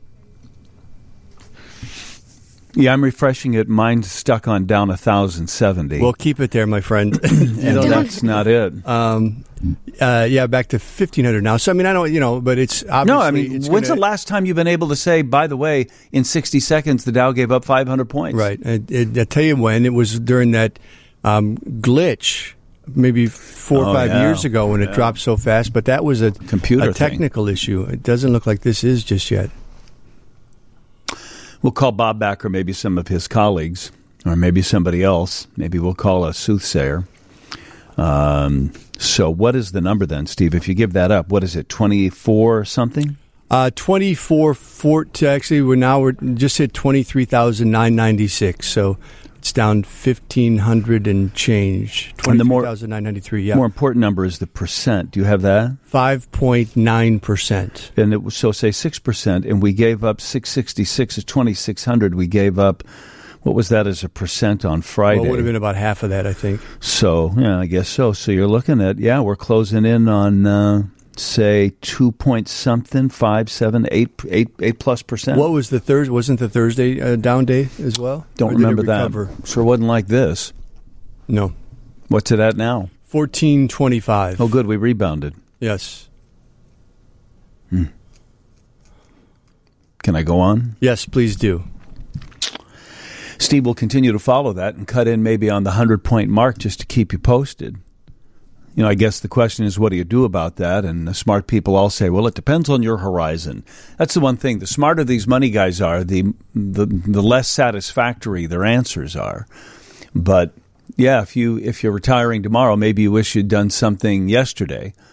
Yeah, I'm refreshing it. Mine's stuck on down one thousand seventy. Well, keep it there, my friend. you know, that's not it. Um, uh, yeah, back to fifteen hundred now. So, I mean, I don't, you know, but it's obviously... No, I mean, it's when's gonna, the last time you've been able to say, by the way, in sixty seconds, the Dow gave up five hundred points? Right. I, I, I'll tell you when. It was during that um, glitch, maybe four or oh, five yeah. years ago when yeah. it dropped so fast. But that was a, Computer a technical thing. issue. It doesn't look like this is just yet. We'll call Bob back or maybe some of his colleagues or maybe somebody else. Maybe we'll call a soothsayer. Um, so what is the number then, Steve? If you give that up, what is it, twenty-four something? Uh, twenty-four, four, actually, we're now we're just hit twenty-three thousand nine hundred ninety-six. So it's down fifteen hundred and change. twenty-three thousand nine hundred ninety-three, yeah. More important number is the percent. Do you have that? five point nine percent. And it was, so say six percent, and we gave up six sixty-six to twenty-six hundred. We gave up, what was that as a percent on Friday? Well, it would have been about half of that, I think. So, yeah, I guess so. So you're looking at, yeah, we're closing in on, uh, say, two point something, five, seven, eight, eight, eight plus percent. What was the Thursday? Wasn't the Thursday uh, down day as well? Don't remember that. Sure wasn't like this. No. What's it at now? fourteen twenty-five. Oh, good. We rebounded. Yes. Hmm. Can I go on? Yes, please do. Steve will continue to follow that and cut in maybe on the hundred-point mark just to keep you posted. You know, I guess the question is, what do you do about that? And the smart people all say, well, it depends on your horizon. That's the one thing. The smarter these money guys are, the the, the less satisfactory their answers are. But, yeah, if, you, if you're retiring tomorrow, maybe you wish you'd done something yesterday.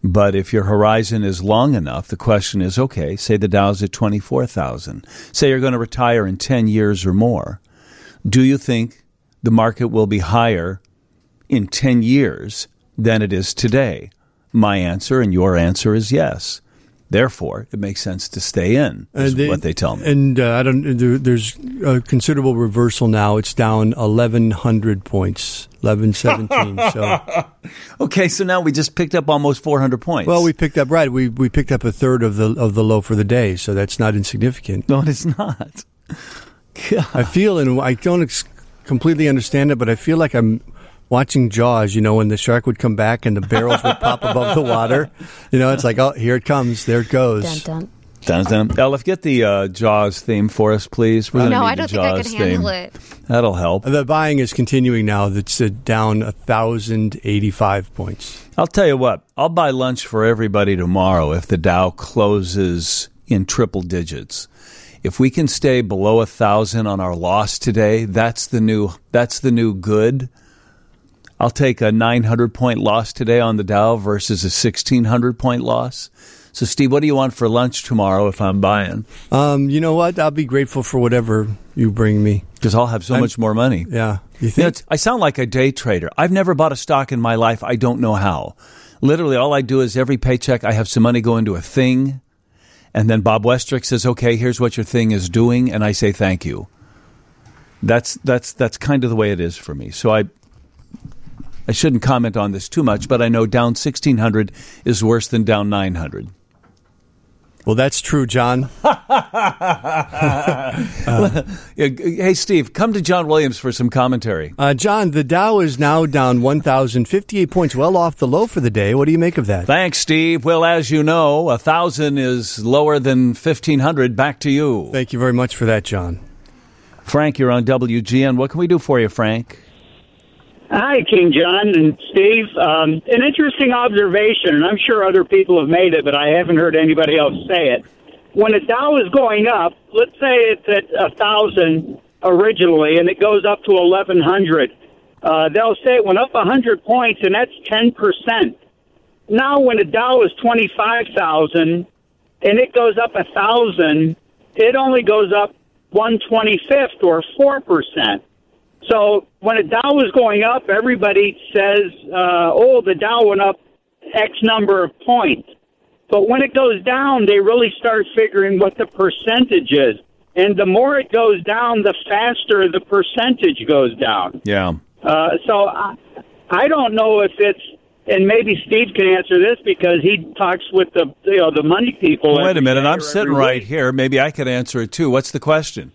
But if your horizon is long enough, the question is, okay, say the Dow's at twenty-four thousand. Say you're going to retire in ten years or more. Do you think the market will be higher in ten years than it is today? My answer and your answer is yes. Therefore, it makes sense to stay in, is uh, they, what they tell me. And uh, I don't. There, there's a considerable reversal now. It's down eleven hundred points, eleven seventeen. So, okay, so now we just picked up almost four hundred points. Well, we picked up right. We we picked up a third of the of the low for the day, so that's not insignificant. No, it's not. God. I feel, and I don't ex- completely understand it, but I feel like I'm watching Jaws, you know, when the shark would come back and the barrels would pop above the water. You know, it's like, oh, here it comes. There it goes. Dun, dun. Dun, dun. Elif, get the uh, Jaws theme for us, please. We're no, I don't think Jaws I can handle theme. it. That'll help. The buying is continuing now. That's uh, down one thousand eighty-five points. I'll tell you what. I'll buy lunch for everybody tomorrow if the Dow closes in triple digits. If we can stay below one thousand on our loss today, that's the new that's the new good. I'll take a nine hundred point loss today on the Dow versus a sixteen hundred point loss. So, Steve, what do you want for lunch tomorrow if I'm buying? Um, you know what? I'll be grateful for whatever you bring me. Because I'll have so I'm, much more money. Yeah. You think? You know, it's, I sound like a day trader. I've never bought a stock in my life. I don't know how. Literally, all I do is every paycheck, I have some money go into a thing. And then Bob Westrick says, okay, here's what your thing is doing. And I say, thank you. That's that's that's kind of the way it is for me. So I... I shouldn't comment on this too much, but I know down sixteen hundred is worse than down nine hundred. Well, that's true, John. uh, hey, Steve, come to John Williams for some commentary. Uh, John, the Dow is now down one thousand fifty-eight points, well off the low for the day. What do you make of that? Thanks, Steve. Well, as you know, one thousand is lower than fifteen hundred. Back to you. Thank you very much for that, John. Frank, you're on W G N. What can we do for you, Frank? Hi, King John and Steve. Um, an interesting observation, and I'm sure other people have made it, but I haven't heard anybody else say it. When a Dow is going up, let's say it's at one thousand originally, and it goes up to eleven hundred. Uh, they'll say it went up one hundred points, and that's ten percent. Now, when a Dow is twenty-five thousand, and it goes up one thousand, it only goes up one twenty-fifth, or four percent. So when a Dow is going up, everybody says, uh, oh, the Dow went up X number of points. But when it goes down, they really start figuring what the percentage is. And the more it goes down, the faster the percentage goes down. Yeah. Uh, so I, I don't know if it's, and maybe Steve can answer this because he talks with the you know the money people. Well, wait a minute, I'm sitting right here. Maybe I could answer it too. What's the question?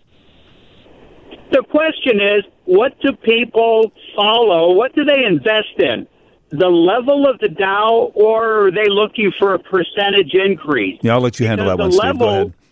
The question is, what do people follow? What do they invest in? The level of the Dow, or are they looking for a percentage increase? Yeah, I'll let you handle because that one, Steve. Level, Go ahead.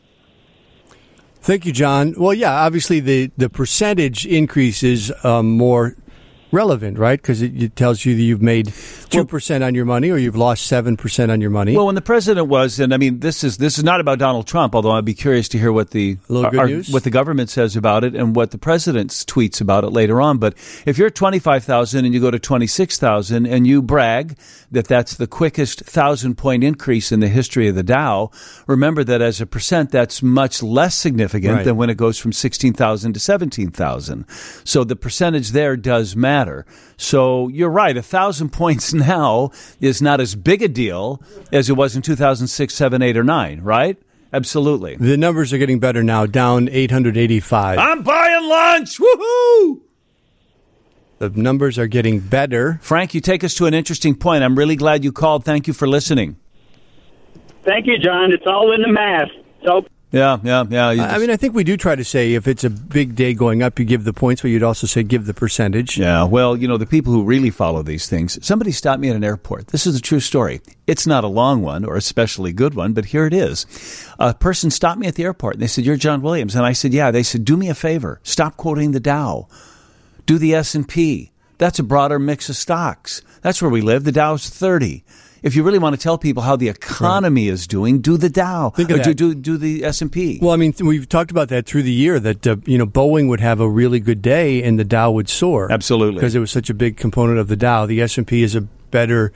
Thank you, John. Well, yeah, obviously the, the percentage increase is um, more relevant, right? Because it, it tells you that you've made two percent on your money or you've lost seven percent on your money. Well, when the president was, and I mean, this is this is not about Donald Trump, although I'd be curious to hear what the good our, news. what the government says about it and what the president tweets about it later on. But if you're at twenty-five thousand and you go to twenty-six thousand and you brag that that's the quickest thousand-point increase in the history of the Dow, remember that as a percent, that's much less significant Right. than when it goes from sixteen thousand to seventeen thousand. So the percentage there does matter. So you're right. A thousand points now is not as big a deal as it was in two thousand six, seven, eight, or nine, right? Absolutely. The numbers are getting better now, down eight hundred eighty-five. I'm buying lunch. Woohoo! The numbers are getting better. Frank, you take us to an interesting point. I'm really glad you called. Thank you for listening. Thank you, John. It's all in the math. So. Yeah, yeah, yeah. I, I mean, I think we do try to say if it's a big day going up, you give the points, but you'd also say give the percentage. Yeah, well, you know, the people who really follow these things, somebody stopped me at an airport. This is a true story. It's not a long one or especially good one, but here it is. A person stopped me at the airport, and they said, you're John Williams. And I said, yeah. They said, do me a favor. Stop quoting the Dow. Do the S and P. That's a broader mix of stocks. That's where we live. The Dow's thirty. If you really want to tell people how the economy right. is doing, do the Dow. Think of or that. do, do do the S and P. Well, I mean, we've talked about that through the year, that uh, you know Boeing would have a really good day and the Dow would soar. Absolutely. Because it was such a big component of the Dow. The S and P is a better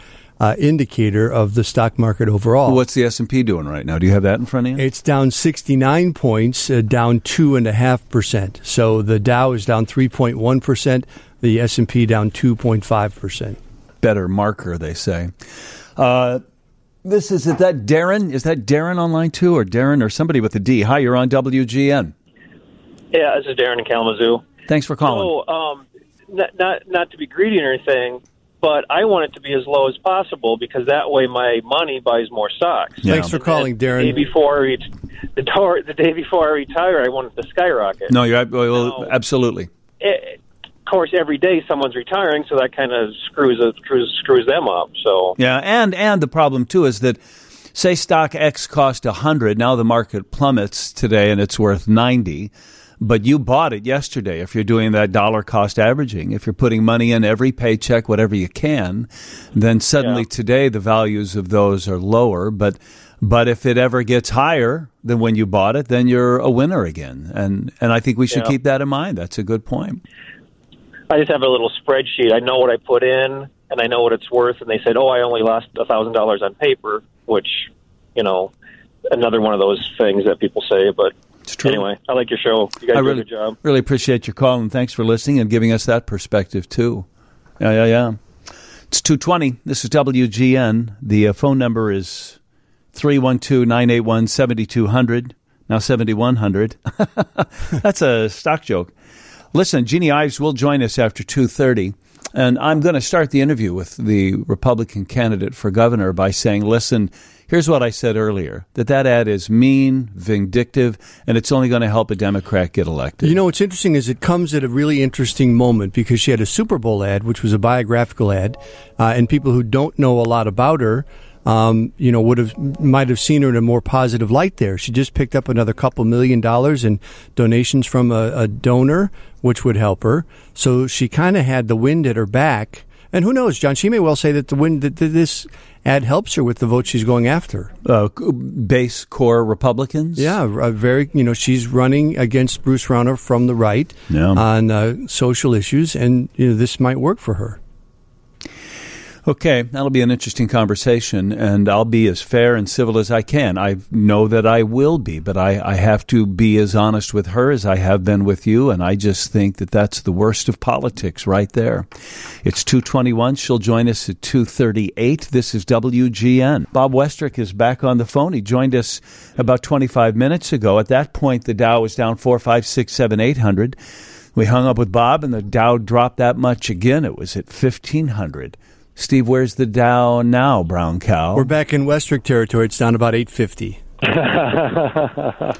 uh, indicator of the stock market overall. What's the S and P doing right now? Do you have that in front of you? It's down sixty-nine points, uh, down two point five percent. So the Dow is down three point one percent, the S and P down two point five percent. Better marker, they say. Uh, this is, is that Darren? Is that Darren online too, or Darren or somebody with a D? Hi, you're on W G N. Yeah, this is Darren in Kalamazoo. Thanks for calling. So, um, not, not not to be greedy or anything, but I want it to be as low as possible because that way my money buys more stocks. Yeah. Thanks for calling, Darren. The day before I re- the, tor- the day before I retire, I want it to skyrocket. No, you're well, now, absolutely. It, of course, every day someone's retiring, so that kind of screws, uh, screws screws them up. So yeah, and and the problem too is that, say stock X cost a hundred, now the market plummets today and it's worth ninety. But you bought it yesterday. If you're doing that dollar cost averaging, if you're putting money in every paycheck, whatever you can, then suddenly yeah. today the values of those are lower. But but if it ever gets higher than when you bought it, then you're a winner again. And and I think we should yeah. keep that in mind. That's a good point. I just have a little spreadsheet. I know what I put in, and I know what it's worth. And they said, oh, I only lost one thousand dollars on paper, which, you know, another one of those things that people say, but it's true. Anyway, I like your show. You guys I do really, a good job. Really appreciate your call, and thanks for listening and giving us that perspective, too. Yeah, yeah, yeah. It's two twenty. This is W G N. The uh, phone number is three one two, nine eight one, seven two zero zero. Now seventy-one hundred. That's a stock joke. Listen, Jeannie Ives will join us after two thirty, and I'm going to start the interview with the Republican candidate for governor by saying, listen, here's what I said earlier, that that ad is mean, vindictive, and it's only going to help a Democrat get elected. You know, what's interesting is it comes at a really interesting moment because she had a Super Bowl ad, which was a biographical ad, uh, and people who don't know a lot about her, um, you know, would have might have seen her in a more positive light there. She just picked up another couple million dollars in donations from a, a donor, which would help her. So she kind of had the wind at her back. And who knows, John, she may well say that the wind that this ad helps her with the vote she's going after. Uh, base core Republicans? Yeah, a very, you know, she's running against Bruce Rauner from the right yeah. on uh, social issues, and you know, this might work for her. Okay, that'll be an interesting conversation, and I'll be as fair and civil as I can. I know that I will be, but I, I have to be as honest with her as I have been with you, and I just think that that's the worst of politics right there. It's two twenty-one. She'll join us at two thirty-eight. This is W G N. Bob Westrick is back on the phone. He joined us about twenty-five minutes ago. At that point, the Dow was down four, five, six, seven, eight hundred. We hung up with Bob, and the Dow dropped that much again. It was at fifteen hundred. Steve, where's the Dow now, brown cow? We're back in Westrick territory. It's down about eight fifty. I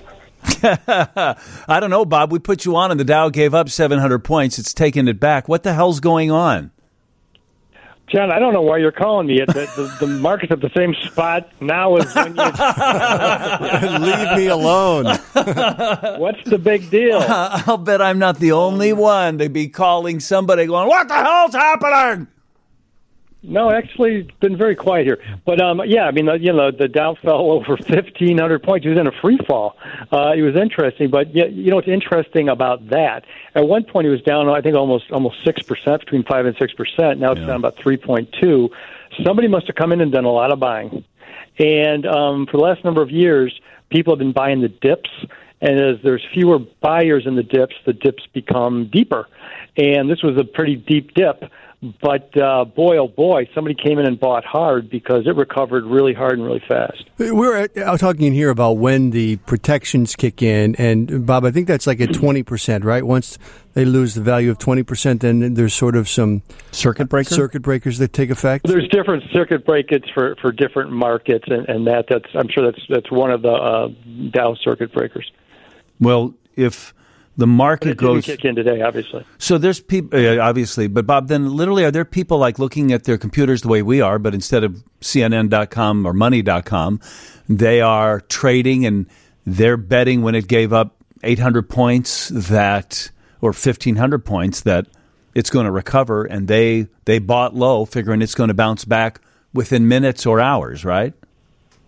don't know, Bob. We put you on, and the Dow gave up seven hundred points. It's taken it back. What the hell's going on? John, I don't know why you're calling me. The, the, the market's at the same spot now as when you... Leave me alone. What's the big deal? Uh, I'll bet I'm not the only one to be calling somebody going, what the hell's happening? No, actually, it's been very quiet here. But, um, yeah, I mean, the, you know, the Dow fell over fifteen hundred points. It was in a free fall. Uh, it was interesting. But, yeah, you know what's interesting about that? At one point, it was down, I think, almost almost six percent, between five and six percent. Now it's yeah. down about three point two. Somebody must have come in and done a lot of buying. And um, for the last number of years, people have been buying the dips. And as there's fewer buyers in the dips, the dips become deeper. And this was a pretty deep dip. But, uh, boy, oh, boy, somebody came in and bought hard because it recovered really hard and really fast. We're uh, talking in here about when the protections kick in. And, Bob, I think that's like at twenty percent, right? Once they lose the value of twenty percent, then there's sort of some circuit breakers circuit breakers that take effect? There's different circuit breakers for, for different markets, and, and that that's I'm sure that's that's one of the uh, Dow circuit breakers. Well, if... The market but it goes. Didn't kick in today, obviously. So there's people, uh, obviously, but Bob, then literally, are there people like looking at their computers the way we are, but instead of C N N dot com or money dot com, they are trading and they're betting when it gave up eight hundred points that, or fifteen hundred points, that it's going to recover, and they they bought low, figuring it's going to bounce back within minutes or hours, right?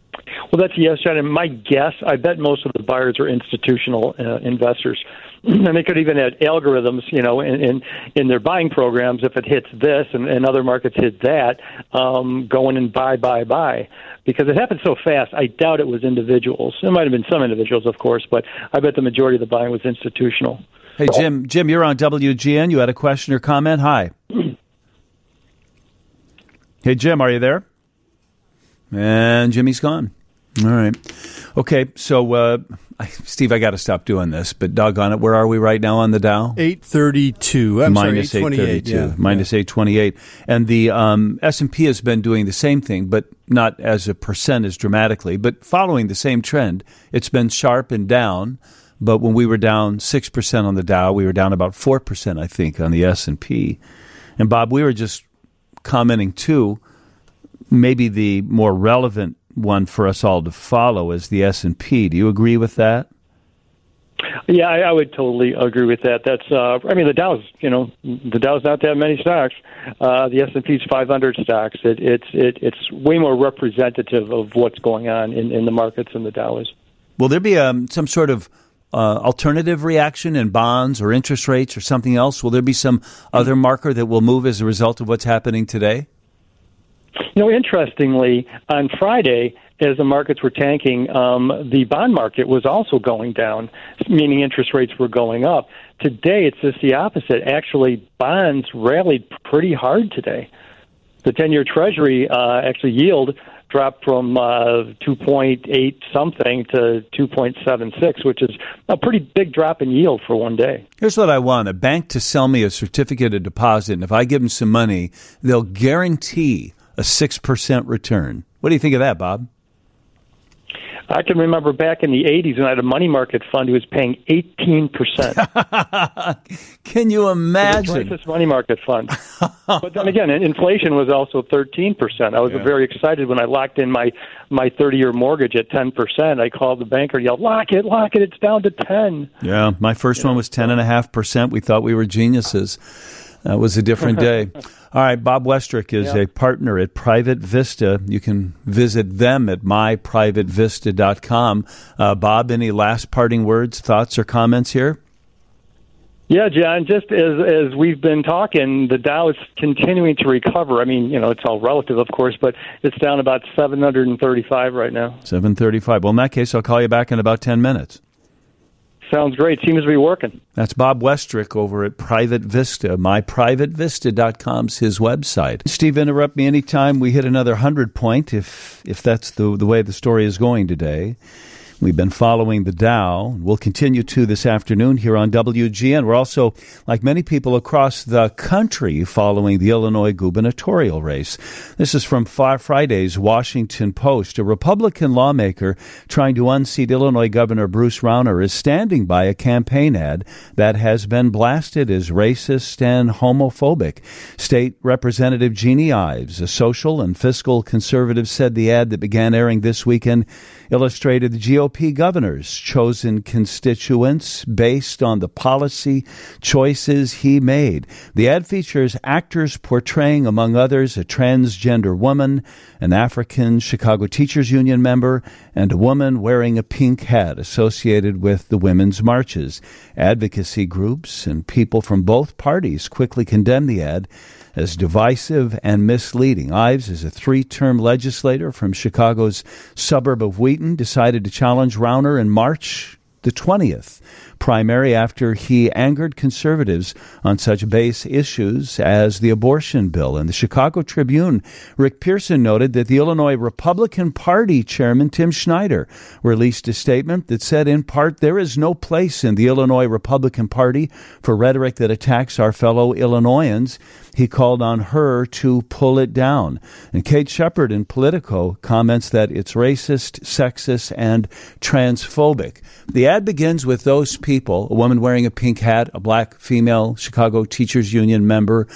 Well, that's yes, John. And my guess, I bet most of the buyers are institutional uh, investors. And they could even add algorithms, you know, in, in, in their buying programs. If it hits this and, and other markets hit that, um, go in and buy, buy, buy. Because it happened so fast, I doubt it was individuals. There might have been some individuals, of course, but I bet the majority of the buying was institutional. Hey, Jim, Jim, you're on W G N. You had a question or comment? Hi. Hey, Jim, are you there? And Jimmy's gone. All right. Okay, so, uh, I, Steve, I got to stop doing this, but doggone it, where are we right now on the Dow? eight thirty-two. I'm Minus sorry, eight twenty-eight. Yeah. Minus eight twenty-eight. And the um, S and P has been doing the same thing, but not as a percent as dramatically, but following the same trend. It's been sharp and down, but when we were down six percent on the Dow, we were down about four percent, I think, on the S and P. And, Bob, we were just commenting, too, maybe the more relevant one for us all to follow is the S and P. Do you agree with that? Yeah, I, I would totally agree with that. That's, uh, I mean, the Dow's, you know, the Dow's not that many stocks. Uh, the S and P's five hundred stocks. It, it's it, it's way more representative of what's going on in, in the markets than the Dow is. Will there be um, some sort of uh, alternative reaction in bonds or interest rates or something else? Will there be some other marker that will move as a result of what's happening today? You know, interestingly, on Friday, as the markets were tanking, um, the bond market was also going down, meaning interest rates were going up. Today, it's just the opposite. Actually, bonds rallied pretty hard today. The ten-year Treasury uh, actually yield dropped from uh, two point eight something to two point seven six, which is a pretty big drop in yield for one day. Here's what I want, a bank to sell me a certificate of deposit, and if I give them some money, they'll guarantee a six percent return. What do you think of that, Bob? I can remember back in the eighties when I had a money market fund who was paying eighteen percent. Can you imagine? It was this money market fund. But then again, inflation was also thirteen percent. I was yeah. very excited when I locked in my, my thirty-year mortgage at ten percent. I called the banker and yelled, lock it, lock it, it's down to ten. Yeah, my first you one know, was ten point five percent. We thought we were geniuses. That was a different day. All right, Bob Westrick is yeah. a partner at Private Vista. You can visit them at my private vista dot com. Uh, Bob, any last parting words, thoughts, or comments here? Yeah, John, just as as we've been talking, the Dow is continuing to recover. I mean, you know, it's all relative, of course, but it's down about seven hundred thirty-five right now. seven thirty-five. Well, in that case, I'll call you back in about ten minutes. Sounds great. Seems to be working. That's Bob Westrick over at Private Vista. my private vista dot com's his website. Steve, interrupt me anytime we hit another hundred point, if if that's the the way the story is going today. We've been following the Dow. We'll continue to this afternoon here on W G N. We're also, like many people across the country, following the Illinois gubernatorial race. This is from Friday's Washington Post. A Republican lawmaker trying to unseat Illinois Governor Bruce Rauner is standing by a campaign ad that has been blasted as racist and homophobic. State Representative Jeannie Ives, a social and fiscal conservative, said the ad that began airing this weekend illustrated the G O P governor's chosen constituents based on the policy choices he made. The ad features actors portraying, among others, a transgender woman, an African Chicago Teachers Union member, and a woman wearing a pink hat associated with the women's marches. Advocacy groups and people from both parties quickly condemned the ad as divisive and misleading. Ives is a three-term legislator from Chicago's suburb of Wheaton, decided to challenge Rauner in March the twentieth primary after he angered conservatives on such base issues as the abortion bill. In the Chicago Tribune, Rick Pearson noted that the Illinois Republican Party chairman, Tim Schneider, released a statement that said, in part, there is no place in the Illinois Republican Party for rhetoric that attacks our fellow Illinoisans. He called on her to pull it down. And Kate Shepard in Politico comments that it's racist, sexist, and transphobic. The ad begins with those people, a woman wearing a pink hat, a black female Chicago Teachers Union member,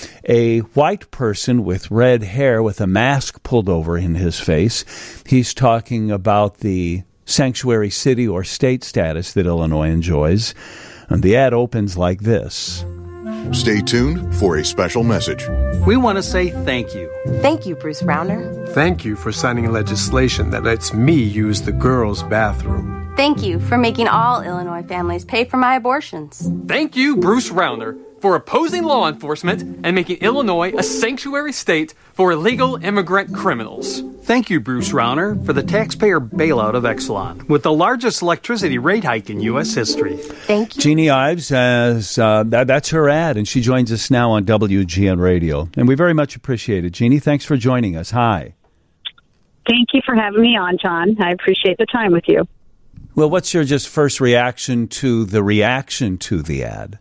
a white person with red hair with a mask pulled over in his face. He's talking about the sanctuary city or state status that Illinois enjoys. And the ad opens like this. Stay tuned for a special message. We want to say thank you. Thank you, Bruce Browner. Thank you for signing legislation that lets me use the girls' bathroom. Thank you for making all Illinois families pay for my abortions. Thank you, Bruce Rauner, for opposing law enforcement and making Illinois a sanctuary state for illegal immigrant criminals. Thank you, Bruce Rauner, for the taxpayer bailout of Exelon, with the largest electricity rate hike in U S history. Thank you. Jeannie Ives, as, uh, that, that's her ad, and she joins us now on W G N Radio. And we very much appreciate it. Jeannie, thanks for joining us. Hi. Thank you for having me on, John. I appreciate the time with you. Well, what's your just first reaction to the reaction to the ad?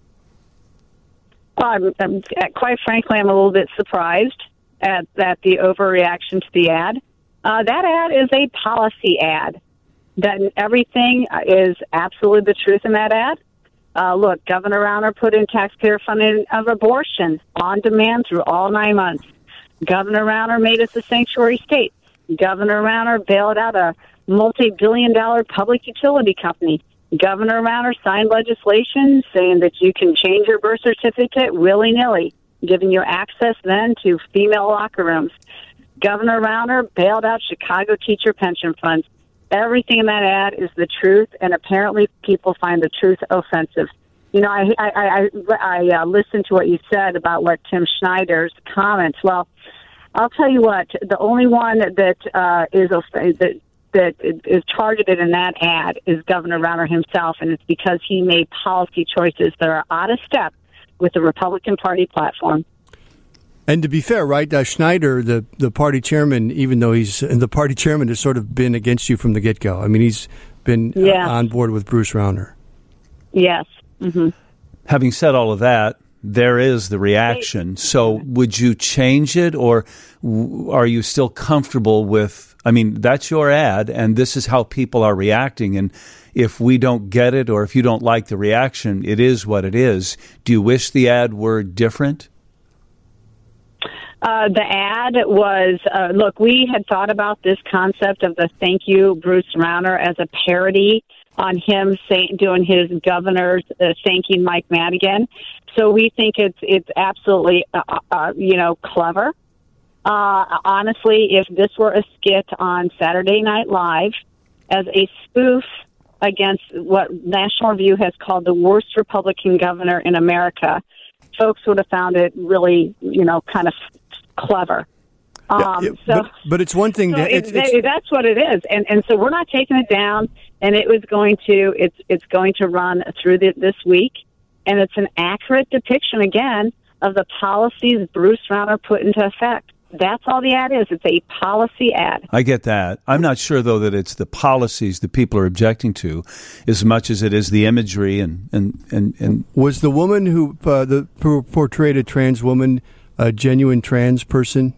Well, I'm, I'm, quite frankly, I'm a little bit surprised at, at the overreaction to the ad. Uh, that ad is a policy ad. That everything is absolutely the truth in that ad. Uh, look, Governor Rauner put in taxpayer funding of abortion on demand through all nine months. Governor Rauner made us a sanctuary state. Governor Rauner bailed out a multi-billion dollar public utility company. Governor Rauner signed legislation saying that you can change your birth certificate willy-nilly, giving you access then to female locker rooms. Governor Rauner bailed out Chicago teacher pension funds. Everything in that ad is the truth, and apparently people find the truth offensive. You know, I I I, I uh, listened to what you said about what Tim Schneider's comments. Well, I'll tell you what, the only one that uh, is that that is targeted in that ad is Governor Rauner himself, and it's because he made policy choices that are out of step with the Republican Party platform. And to be fair, right, uh, Schneider, the, the party chairman, even though he's and the party chairman has sort of been against you from the get-go. I mean, he's been yeah. uh, on board with Bruce Rauner. Yes. Mm-hmm. Having said all of that, there is the reaction. So would you change it, or w- are you still comfortable with, I mean, that's your ad, and this is how people are reacting, and if we don't get it, or if you don't like the reaction, it is what it is. Do you wish the ad were different? Uh, the ad was, uh, look, we had thought about this concept of the thank you, Bruce Rauner, as a parody on him say, doing his governor's uh, thanking Mike Madigan. So we think it's it's absolutely, uh, uh, you know, clever. Uh, honestly, if this were a skit on Saturday Night Live as a spoof against what National Review has called the worst Republican governor in America, folks would have found it really, you know, kind of clever. Um, yeah, yeah, so, but, but it's one thing so that it's, it's, it's, that's what it is, and and so we're not taking it down. And it was going to it's it's going to run through the, this week, and it's an accurate depiction again of the policies Bruce Rauner put into effect. That's all the ad is. It's a policy ad. I get that. I'm not sure, though, that it's the policies that people are objecting to as much as it is the imagery. And, and, and, and was the woman who uh, the, who portrayed a trans woman a genuine trans person?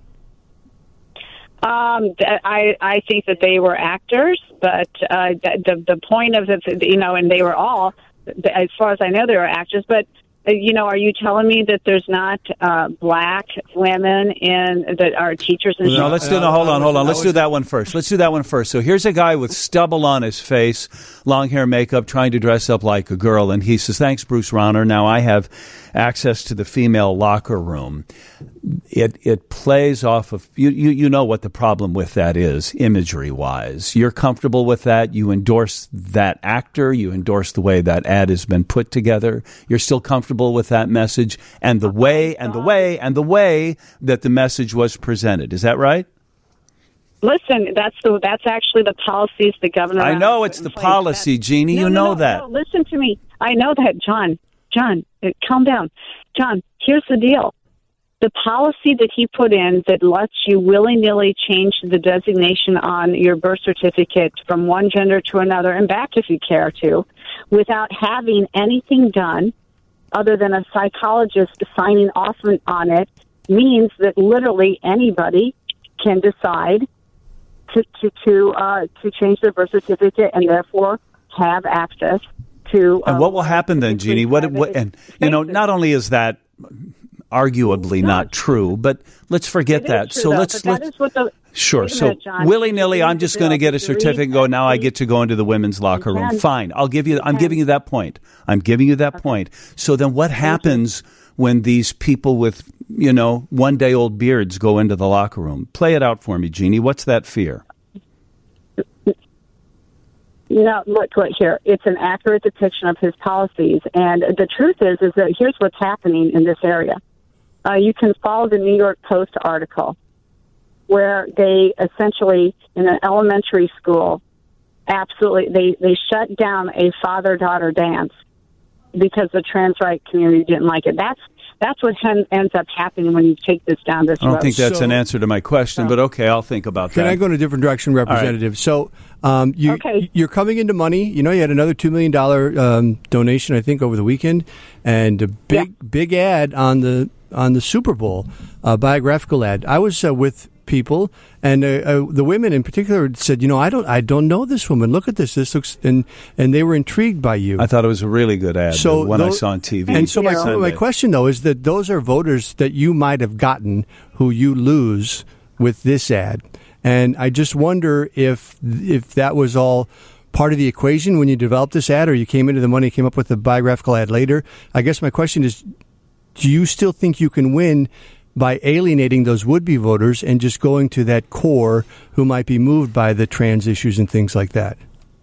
Um, I I think that they were actors, but uh, the the point of it, you know, and they were all, as far as I know, they were actors. But you know, are you telling me that there's not uh, black women in that are teachers? And no, let's do no. Hold on, hold on. Let's do that one first. Let's do that one first. So here's a guy with stubble on his face, long hair, makeup, trying to dress up like a girl, and he says, "Thanks, Bruce Rauner. Now I have access to the female locker room." It it plays off of you, you. You know what the problem with that is, imagery wise. You're comfortable with that. You endorse that actor. You endorse the way that ad has been put together. You're still comfortable with that message and the way and the way and the way that the message was presented. Is that right? Listen, that's the that's actually the policies the governor. I know it's the policy, Jeannie. No, you no, know no, that. No, listen to me. I know that, John. John, calm down. John, here's the deal. The policy that he put in that lets you willy-nilly change the designation on your birth certificate from one gender to another and back if you care to, without having anything done other than a psychologist signing off on it, means that literally anybody can decide to to to, uh, to change their birth certificate and therefore have access to. Uh, and what will happen then, Jeannie? What what? And you know, not only is that arguably No, not true, but let's forget It is that. true, so though, let's but that let's is what the- Sure. Wait a So minute, John. willy nilly, You I'm read just the going to bill. get a If you read certificate and go, now I that, get to go into the women's locker room. can. Fine. I'll give you, I'm can. giving you that point. I'm giving you that point. So then what happens when these people with, you know, one day old beards go into the locker room? Play it out for me, Jeannie. What's that fear? No, look, look here. It's an accurate depiction of his policies. And the truth is, is that here's what's happening in this area. Uh, you can follow the New York Post article where they essentially, in an elementary school, absolutely, they, they shut down a father-daughter dance because the trans right community didn't like it. That's that's what hen- ends up happening when you take this down this I don't road. think that's So- an answer to my question, but okay, I'll think about Can that. I go in a different direction, Representative? So um, you, Okay. you're coming into money. You know, you had another two million dollars um, donation, I think, over the weekend, and a big, big ad on the on the Super Bowl, a biographical ad. I was uh, with people, and uh, uh, the women in particular said, you know, I don't I don't know this woman. Look at this. This looks, and and they were intrigued by you. I thought it was a really good ad, So the one I those- saw on T V. And so my, Sunday. my question, though, is that those are voters that you might have gotten who you lose with this ad. And I just wonder if if that was all part of the equation when you developed this ad, or you came into the money, came up with the biographical ad later. I guess my question is, do you still think you can win by alienating those would-be voters and just going to that core who might be moved by the trans issues and things like that?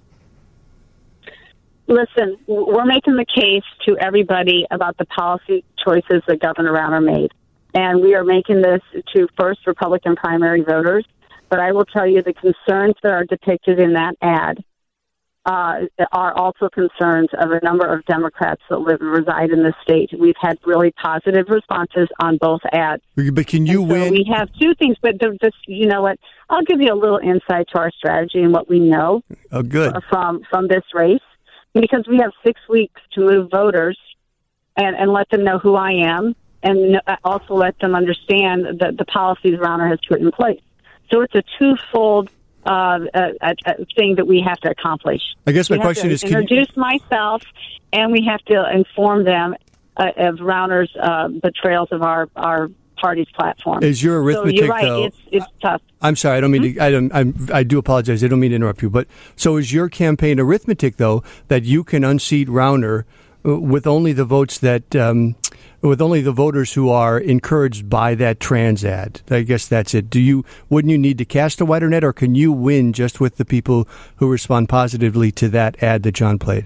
Listen, we're making the case to everybody about the policy choices that Governor Rauner made. And we are making this to first Republican primary voters. But I will tell you the concerns that are depicted in that ad uh, are also concerns of a number of Democrats that live reside in the state. We've had really positive responses on both ads. But can you And so win? we have two things, but the, this, you know what? I'll give you a little insight to our strategy and what we know Oh, good. from from this race, because we have six weeks to move voters and, and let them know who I am, and also let them understand the, the policies Rauner has put in place. So it's a twofold uh, a, a, a thing that we have to accomplish. I guess my we have question to is, can you- introduce myself, and we have to inform them uh, of Rauner's uh, betrayals of our, our party's platform. Is your arithmetic, so you're right, though- it's, it's tough. I'm sorry, I don't mean to, I don't, I'm, I do apologize. I don't mean to interrupt you. But so is your campaign arithmetic, though, that you can unseat Rauner uh, with only the votes that, um, with only the voters who are encouraged by that trans ad? I guess that's it. Do you, wouldn't you need to cast a wider net, or can you win just with the people who respond positively to that ad that John played?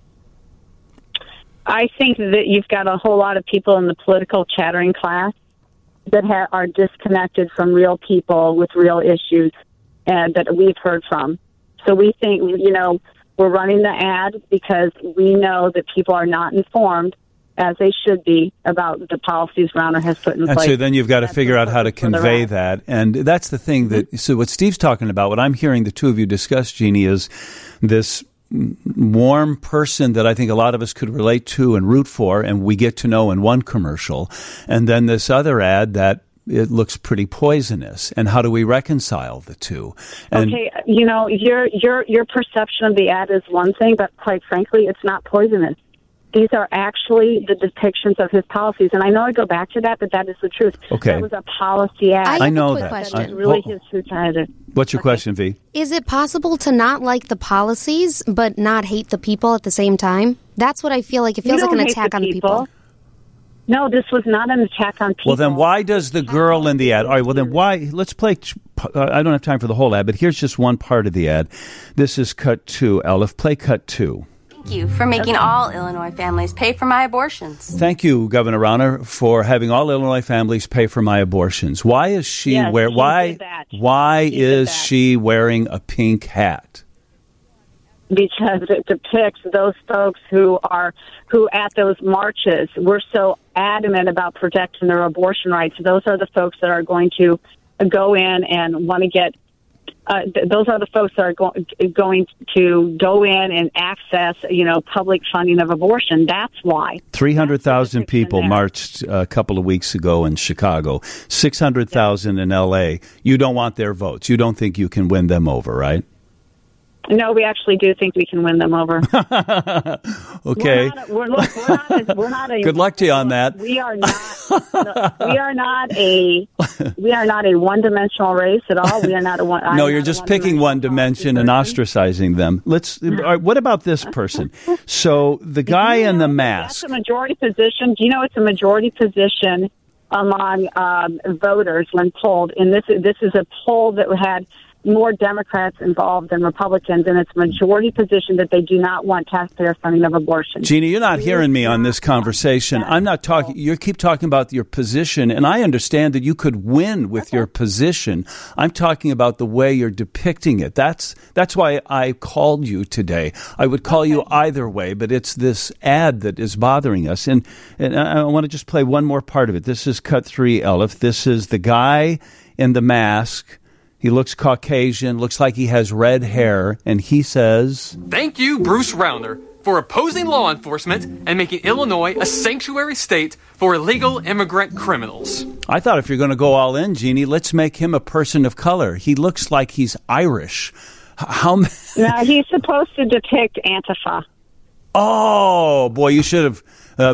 I think that you've got a whole lot of people in the political chattering class that ha- are disconnected from real people with real issues and that we've heard from. So we think, you know, we're running the ad because we know that people are not informed, as they should be, about the policies Rauner has put in And place. so then you've got to figure out how to for the convey rest. that. And that's the thing that, so what Steve's talking about, what I'm hearing the two of you discuss, Jeannie, is this warm person that I think a lot of us could relate to and root for, and we get to know in one commercial. And then this other ad that it looks pretty poisonous. And how do we reconcile the two? And Okay, you know, your your your perception of the ad is one thing, but quite frankly, it's not poisonous. These are actually the depictions of his policies, and I know I go back to that, but that is the truth. Okay. That was a policy ad. I have I know a quick that. question. That's really I- his suicide. What's your question, V? Is it possible to not like the policies but not hate the people at the same time? That's what I feel like. It You feels like don't an hate attack the on the people. No, this was not an attack on people. Well, then why does the girl in the ad? All right, well, then why? Let's play. I don't have time for the whole ad, but here's just one part of the ad. This is cut two. Elif, play cut two. Thank you for making all Illinois families pay for my abortions. Thank you, Governor Rauner, for having all Illinois families pay for my abortions. Why is she Yes, wear? he Why? did that. Why He did is that. she wearing a pink hat? Because it depicts those folks who are who at those marches were so adamant about protecting their abortion rights. Those are the folks that are going to go in and want to get. Uh, th- those are the folks that are go- going to go in and access, you know, public funding of abortion. That's why. Three hundred thousand people marched a couple of weeks ago in Chicago. Six hundred thousand in L A. You don't want their votes. You don't think you can win them over, right? No, we actually do think we can win them over. Okay. We're not a, we're, look, we're not a, we're not a, Good luck to you on that. We are not. we are not a. We are not a one-dimensional race at all. We are not a one. No, I'm you're just picking one dimension and ostracizing them. Let's. All right, what about this person? So the guy in the mask. That's a majority position. Do you know it's a majority position among um, voters when polled? And this this is a poll that had more Democrats involved than Republicans, and it's a majority position that they do not want taxpayer funding of abortion. Jeannie, you're not hearing me on this conversation. I'm not talking. You keep talking about your position, and I understand that you could win with your position. I'm talking about the way you're depicting it. That's that's why I called you today. I would call you either way, but it's this ad that is bothering us. And, and I, I want to just play one more part of it. This is cut three, Elif. This is the guy in the mask. He looks Caucasian, looks like he has red hair, and he says, Thank you, Bruce Rauner, for opposing law enforcement and making Illinois a sanctuary state for illegal immigrant criminals. I thought if you're going to go all in, Jeannie, let's make him a person of color. He looks like he's Irish. How many? No, he's supposed to depict Antifa. Oh, boy, you should have... Uh,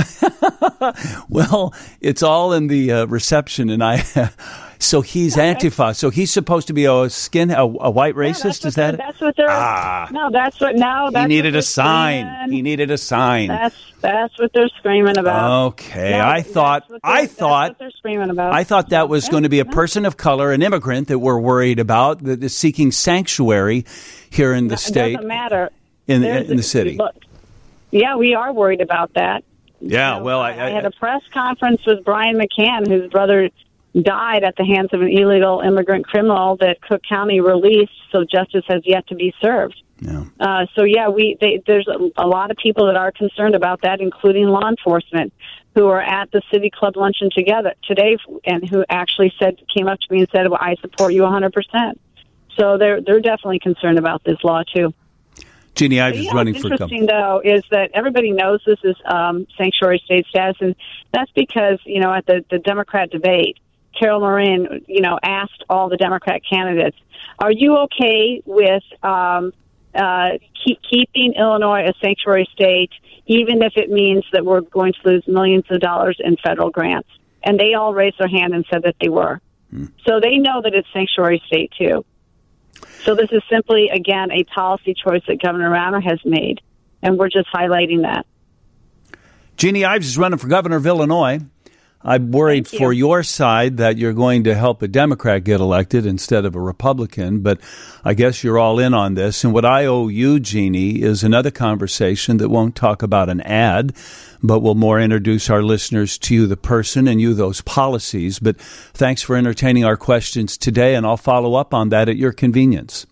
well, it's all in the uh, reception, and I... So he's Antifa. So he's supposed to be a skin, a, a white racist. Yeah, is that? That's what they're. Ah. No, that's what. No, that's he needed what a sign. Screaming. He needed a sign. That's that's what they're screaming about. Okay, no, I thought. I thought. That's what they're screaming about. I thought that was yeah, going to be a yeah. person of color, an immigrant that we're worried about that is seeking sanctuary here in the It state. doesn't matter. In There's in the city. Look, yeah, we are worried about that. Yeah. You know, well, I, I, I had a press conference with Brian McCann, whose brother died at the hands of an illegal immigrant criminal that Cook County released, so justice has yet to be served. Yeah. Uh, so, yeah, we they, there's a, a lot of people that are concerned about that, including law enforcement, who are at the City Club luncheon together today and who actually said came up to me and said, well, I support you one hundred percent. So they're, they're definitely concerned about this law, too. Jeannie Ives is yeah, running what's for governor. Interesting, though, is that everybody knows this is um, sanctuary state status, and that's because, you know, at the, the Democrat debate, Carol Marin, you know, asked all the Democrat candidates, are you okay with um, uh, keep, keeping Illinois a sanctuary state, even if it means that we're going to lose millions of dollars in federal grants? And they all raised their hand and said that they were. Hmm. So they know that it's sanctuary state, too. So this is simply, again, a policy choice that Governor Rauner has made, and we're just highlighting that. Jeannie Ives is running for governor of Illinois. I'm worried Thank you. for your side that you're going to help a Democrat get elected instead of a Republican, but I guess you're all in on this. And what I owe you, Jeannie, is another conversation that won't talk about an ad, but will more introduce our listeners to you, the person, and you, those policies. But thanks for entertaining our questions today, and I'll follow up on that at your convenience.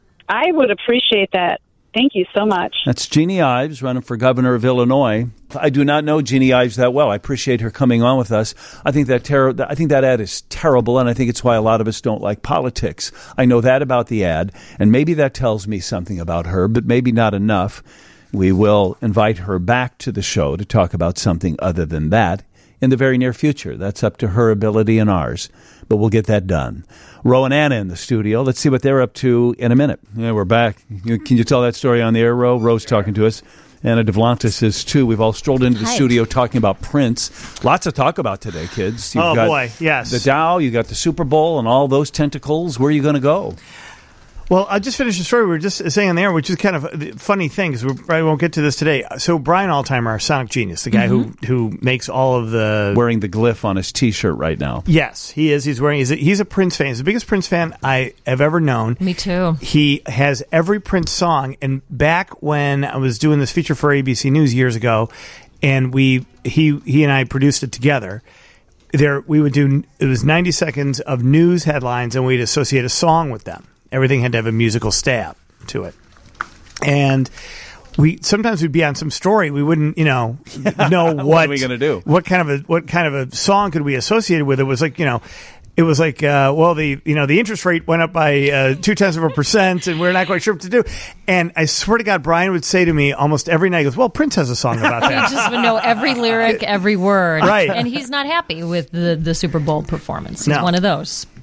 I would appreciate that. Thank you so much. That's Jeannie Ives running for governor of Illinois. I do not know Jeannie Ives that well. I appreciate her coming on with us. I think that ter- I think that ad is terrible, and I think it's why a lot of us don't like politics. I know that about the ad, and maybe that tells me something about her, but maybe not enough. We will invite her back to the show to talk about something other than that in the very near future. That's up to her ability and ours, but we'll get that done. Ro and Anna in the studio. Let's see what they're up to in a minute. Yeah, we're back. Can you tell that story on the air, Ro? Ro's talking to us. Anna Devlantis is, too. We've all strolled into the Hi. studio talking about Prince. Lots to talk about today, kids. You've Oh, got boy, yes. The Dow, you got the Super Bowl and all those tentacles. Where are you going to go? Well, I just finished a story we were just saying on the air, which is kind of a funny thing because we probably won't get to this today. So Brian Altheimer, our sonic genius, the guy Mm-hmm. who who makes all of the... Wearing the glyph on his T-shirt right now. Yes, he is. He's wearing... He's a, he's a Prince fan. He's the biggest Prince fan I have ever known. Me too. He has every Prince song. And back when I was doing this feature for A B C News years ago, and we he he and I produced it together, there we would do... It was ninety seconds of news headlines, and we'd associate a song with them. Everything had to have a musical stab to it. And we sometimes we'd be on some story. We wouldn't, you know, know what, what are we going to do? What kind of a what kind of a song could we associate with it? Was like, you know, it was like, uh, well, the you know the interest rate went up by uh, two tenths of a percent, and we're not quite sure what to do. And I swear to God, Brian would say to me almost every night, he goes, "Well, Prince has a song about that." He just would know every lyric, every word, Right. And he's not happy with the the Super Bowl performance. He's No. one of those.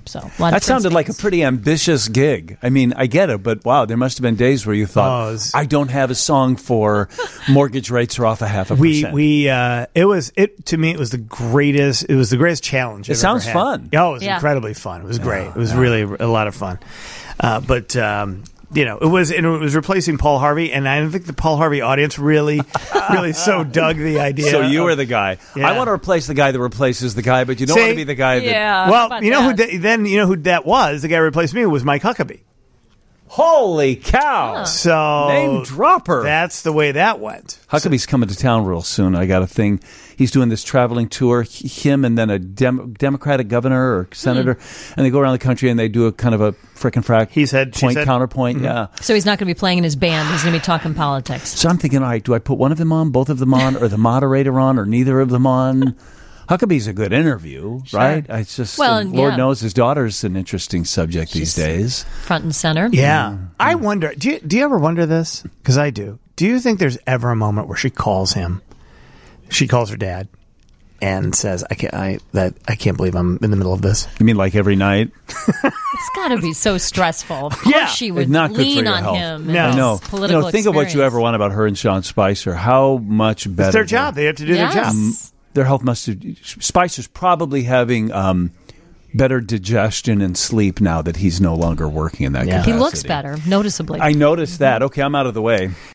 So a lot of that Prince sounded fans. like a pretty ambitious gig. I mean, I get it, but wow, there must have been days where you thought, Oh, I don't have a song for mortgage rates are off a half a We percent. we uh, it was it to me it was the greatest it was the greatest challenge. It I've sounds ever had. fun. Oh, it was Yeah. incredibly fun. It was great. It was really a lot of fun. Uh, but um, you know, it was and it was replacing Paul Harvey, and I don't think the Paul Harvey audience really really so dug the idea. So you of- were the guy. Yeah. I want to replace the guy that replaces the guy, but you don't See? want to be the guy that. Yeah. Well, about you know that? who that, then you know who that was. The guy who replaced me was Mike Huckabee. Holy cow! So Name dropper. That's the way that went. Huckabee's coming to town real soon. I got a thing. He's doing this traveling tour. H- Him and then a Dem- Democratic governor or senator, Hmm. and they go around the country and they do a kind of a frickin' frack. He said, she point said- counterpoint. Mhm. Yeah. So he's not going to be playing in his band. He's going to be talking politics. So I'm thinking, all right, do I put one of them on, both of them on, or the moderator on, or neither of them on? Huckabee's a good interview, Sure. right? It's just, Well, uh, Lord yeah. knows his daughter's an interesting subject these days. Front and center. Yeah, I wonder. Do you do you ever wonder this? Because I do. Do you think there's ever a moment where she calls him? She calls her dad and says, "I can't. I that I can't believe I'm in the middle of this." You mean like every night? It's got to be so stressful. Of course Yeah. she would Not good for lean your on health. him. No. and I know. his Political you know, think of what you ever want about her and Sean Spicer. How much better It's their their- job. They have to do Yes. their job. Mm, their health must have. Spicer's probably having um, better digestion and sleep now that he's no longer working in that Yeah. capacity. He looks better, noticeably. I noticed that. Okay, I'm out of the way.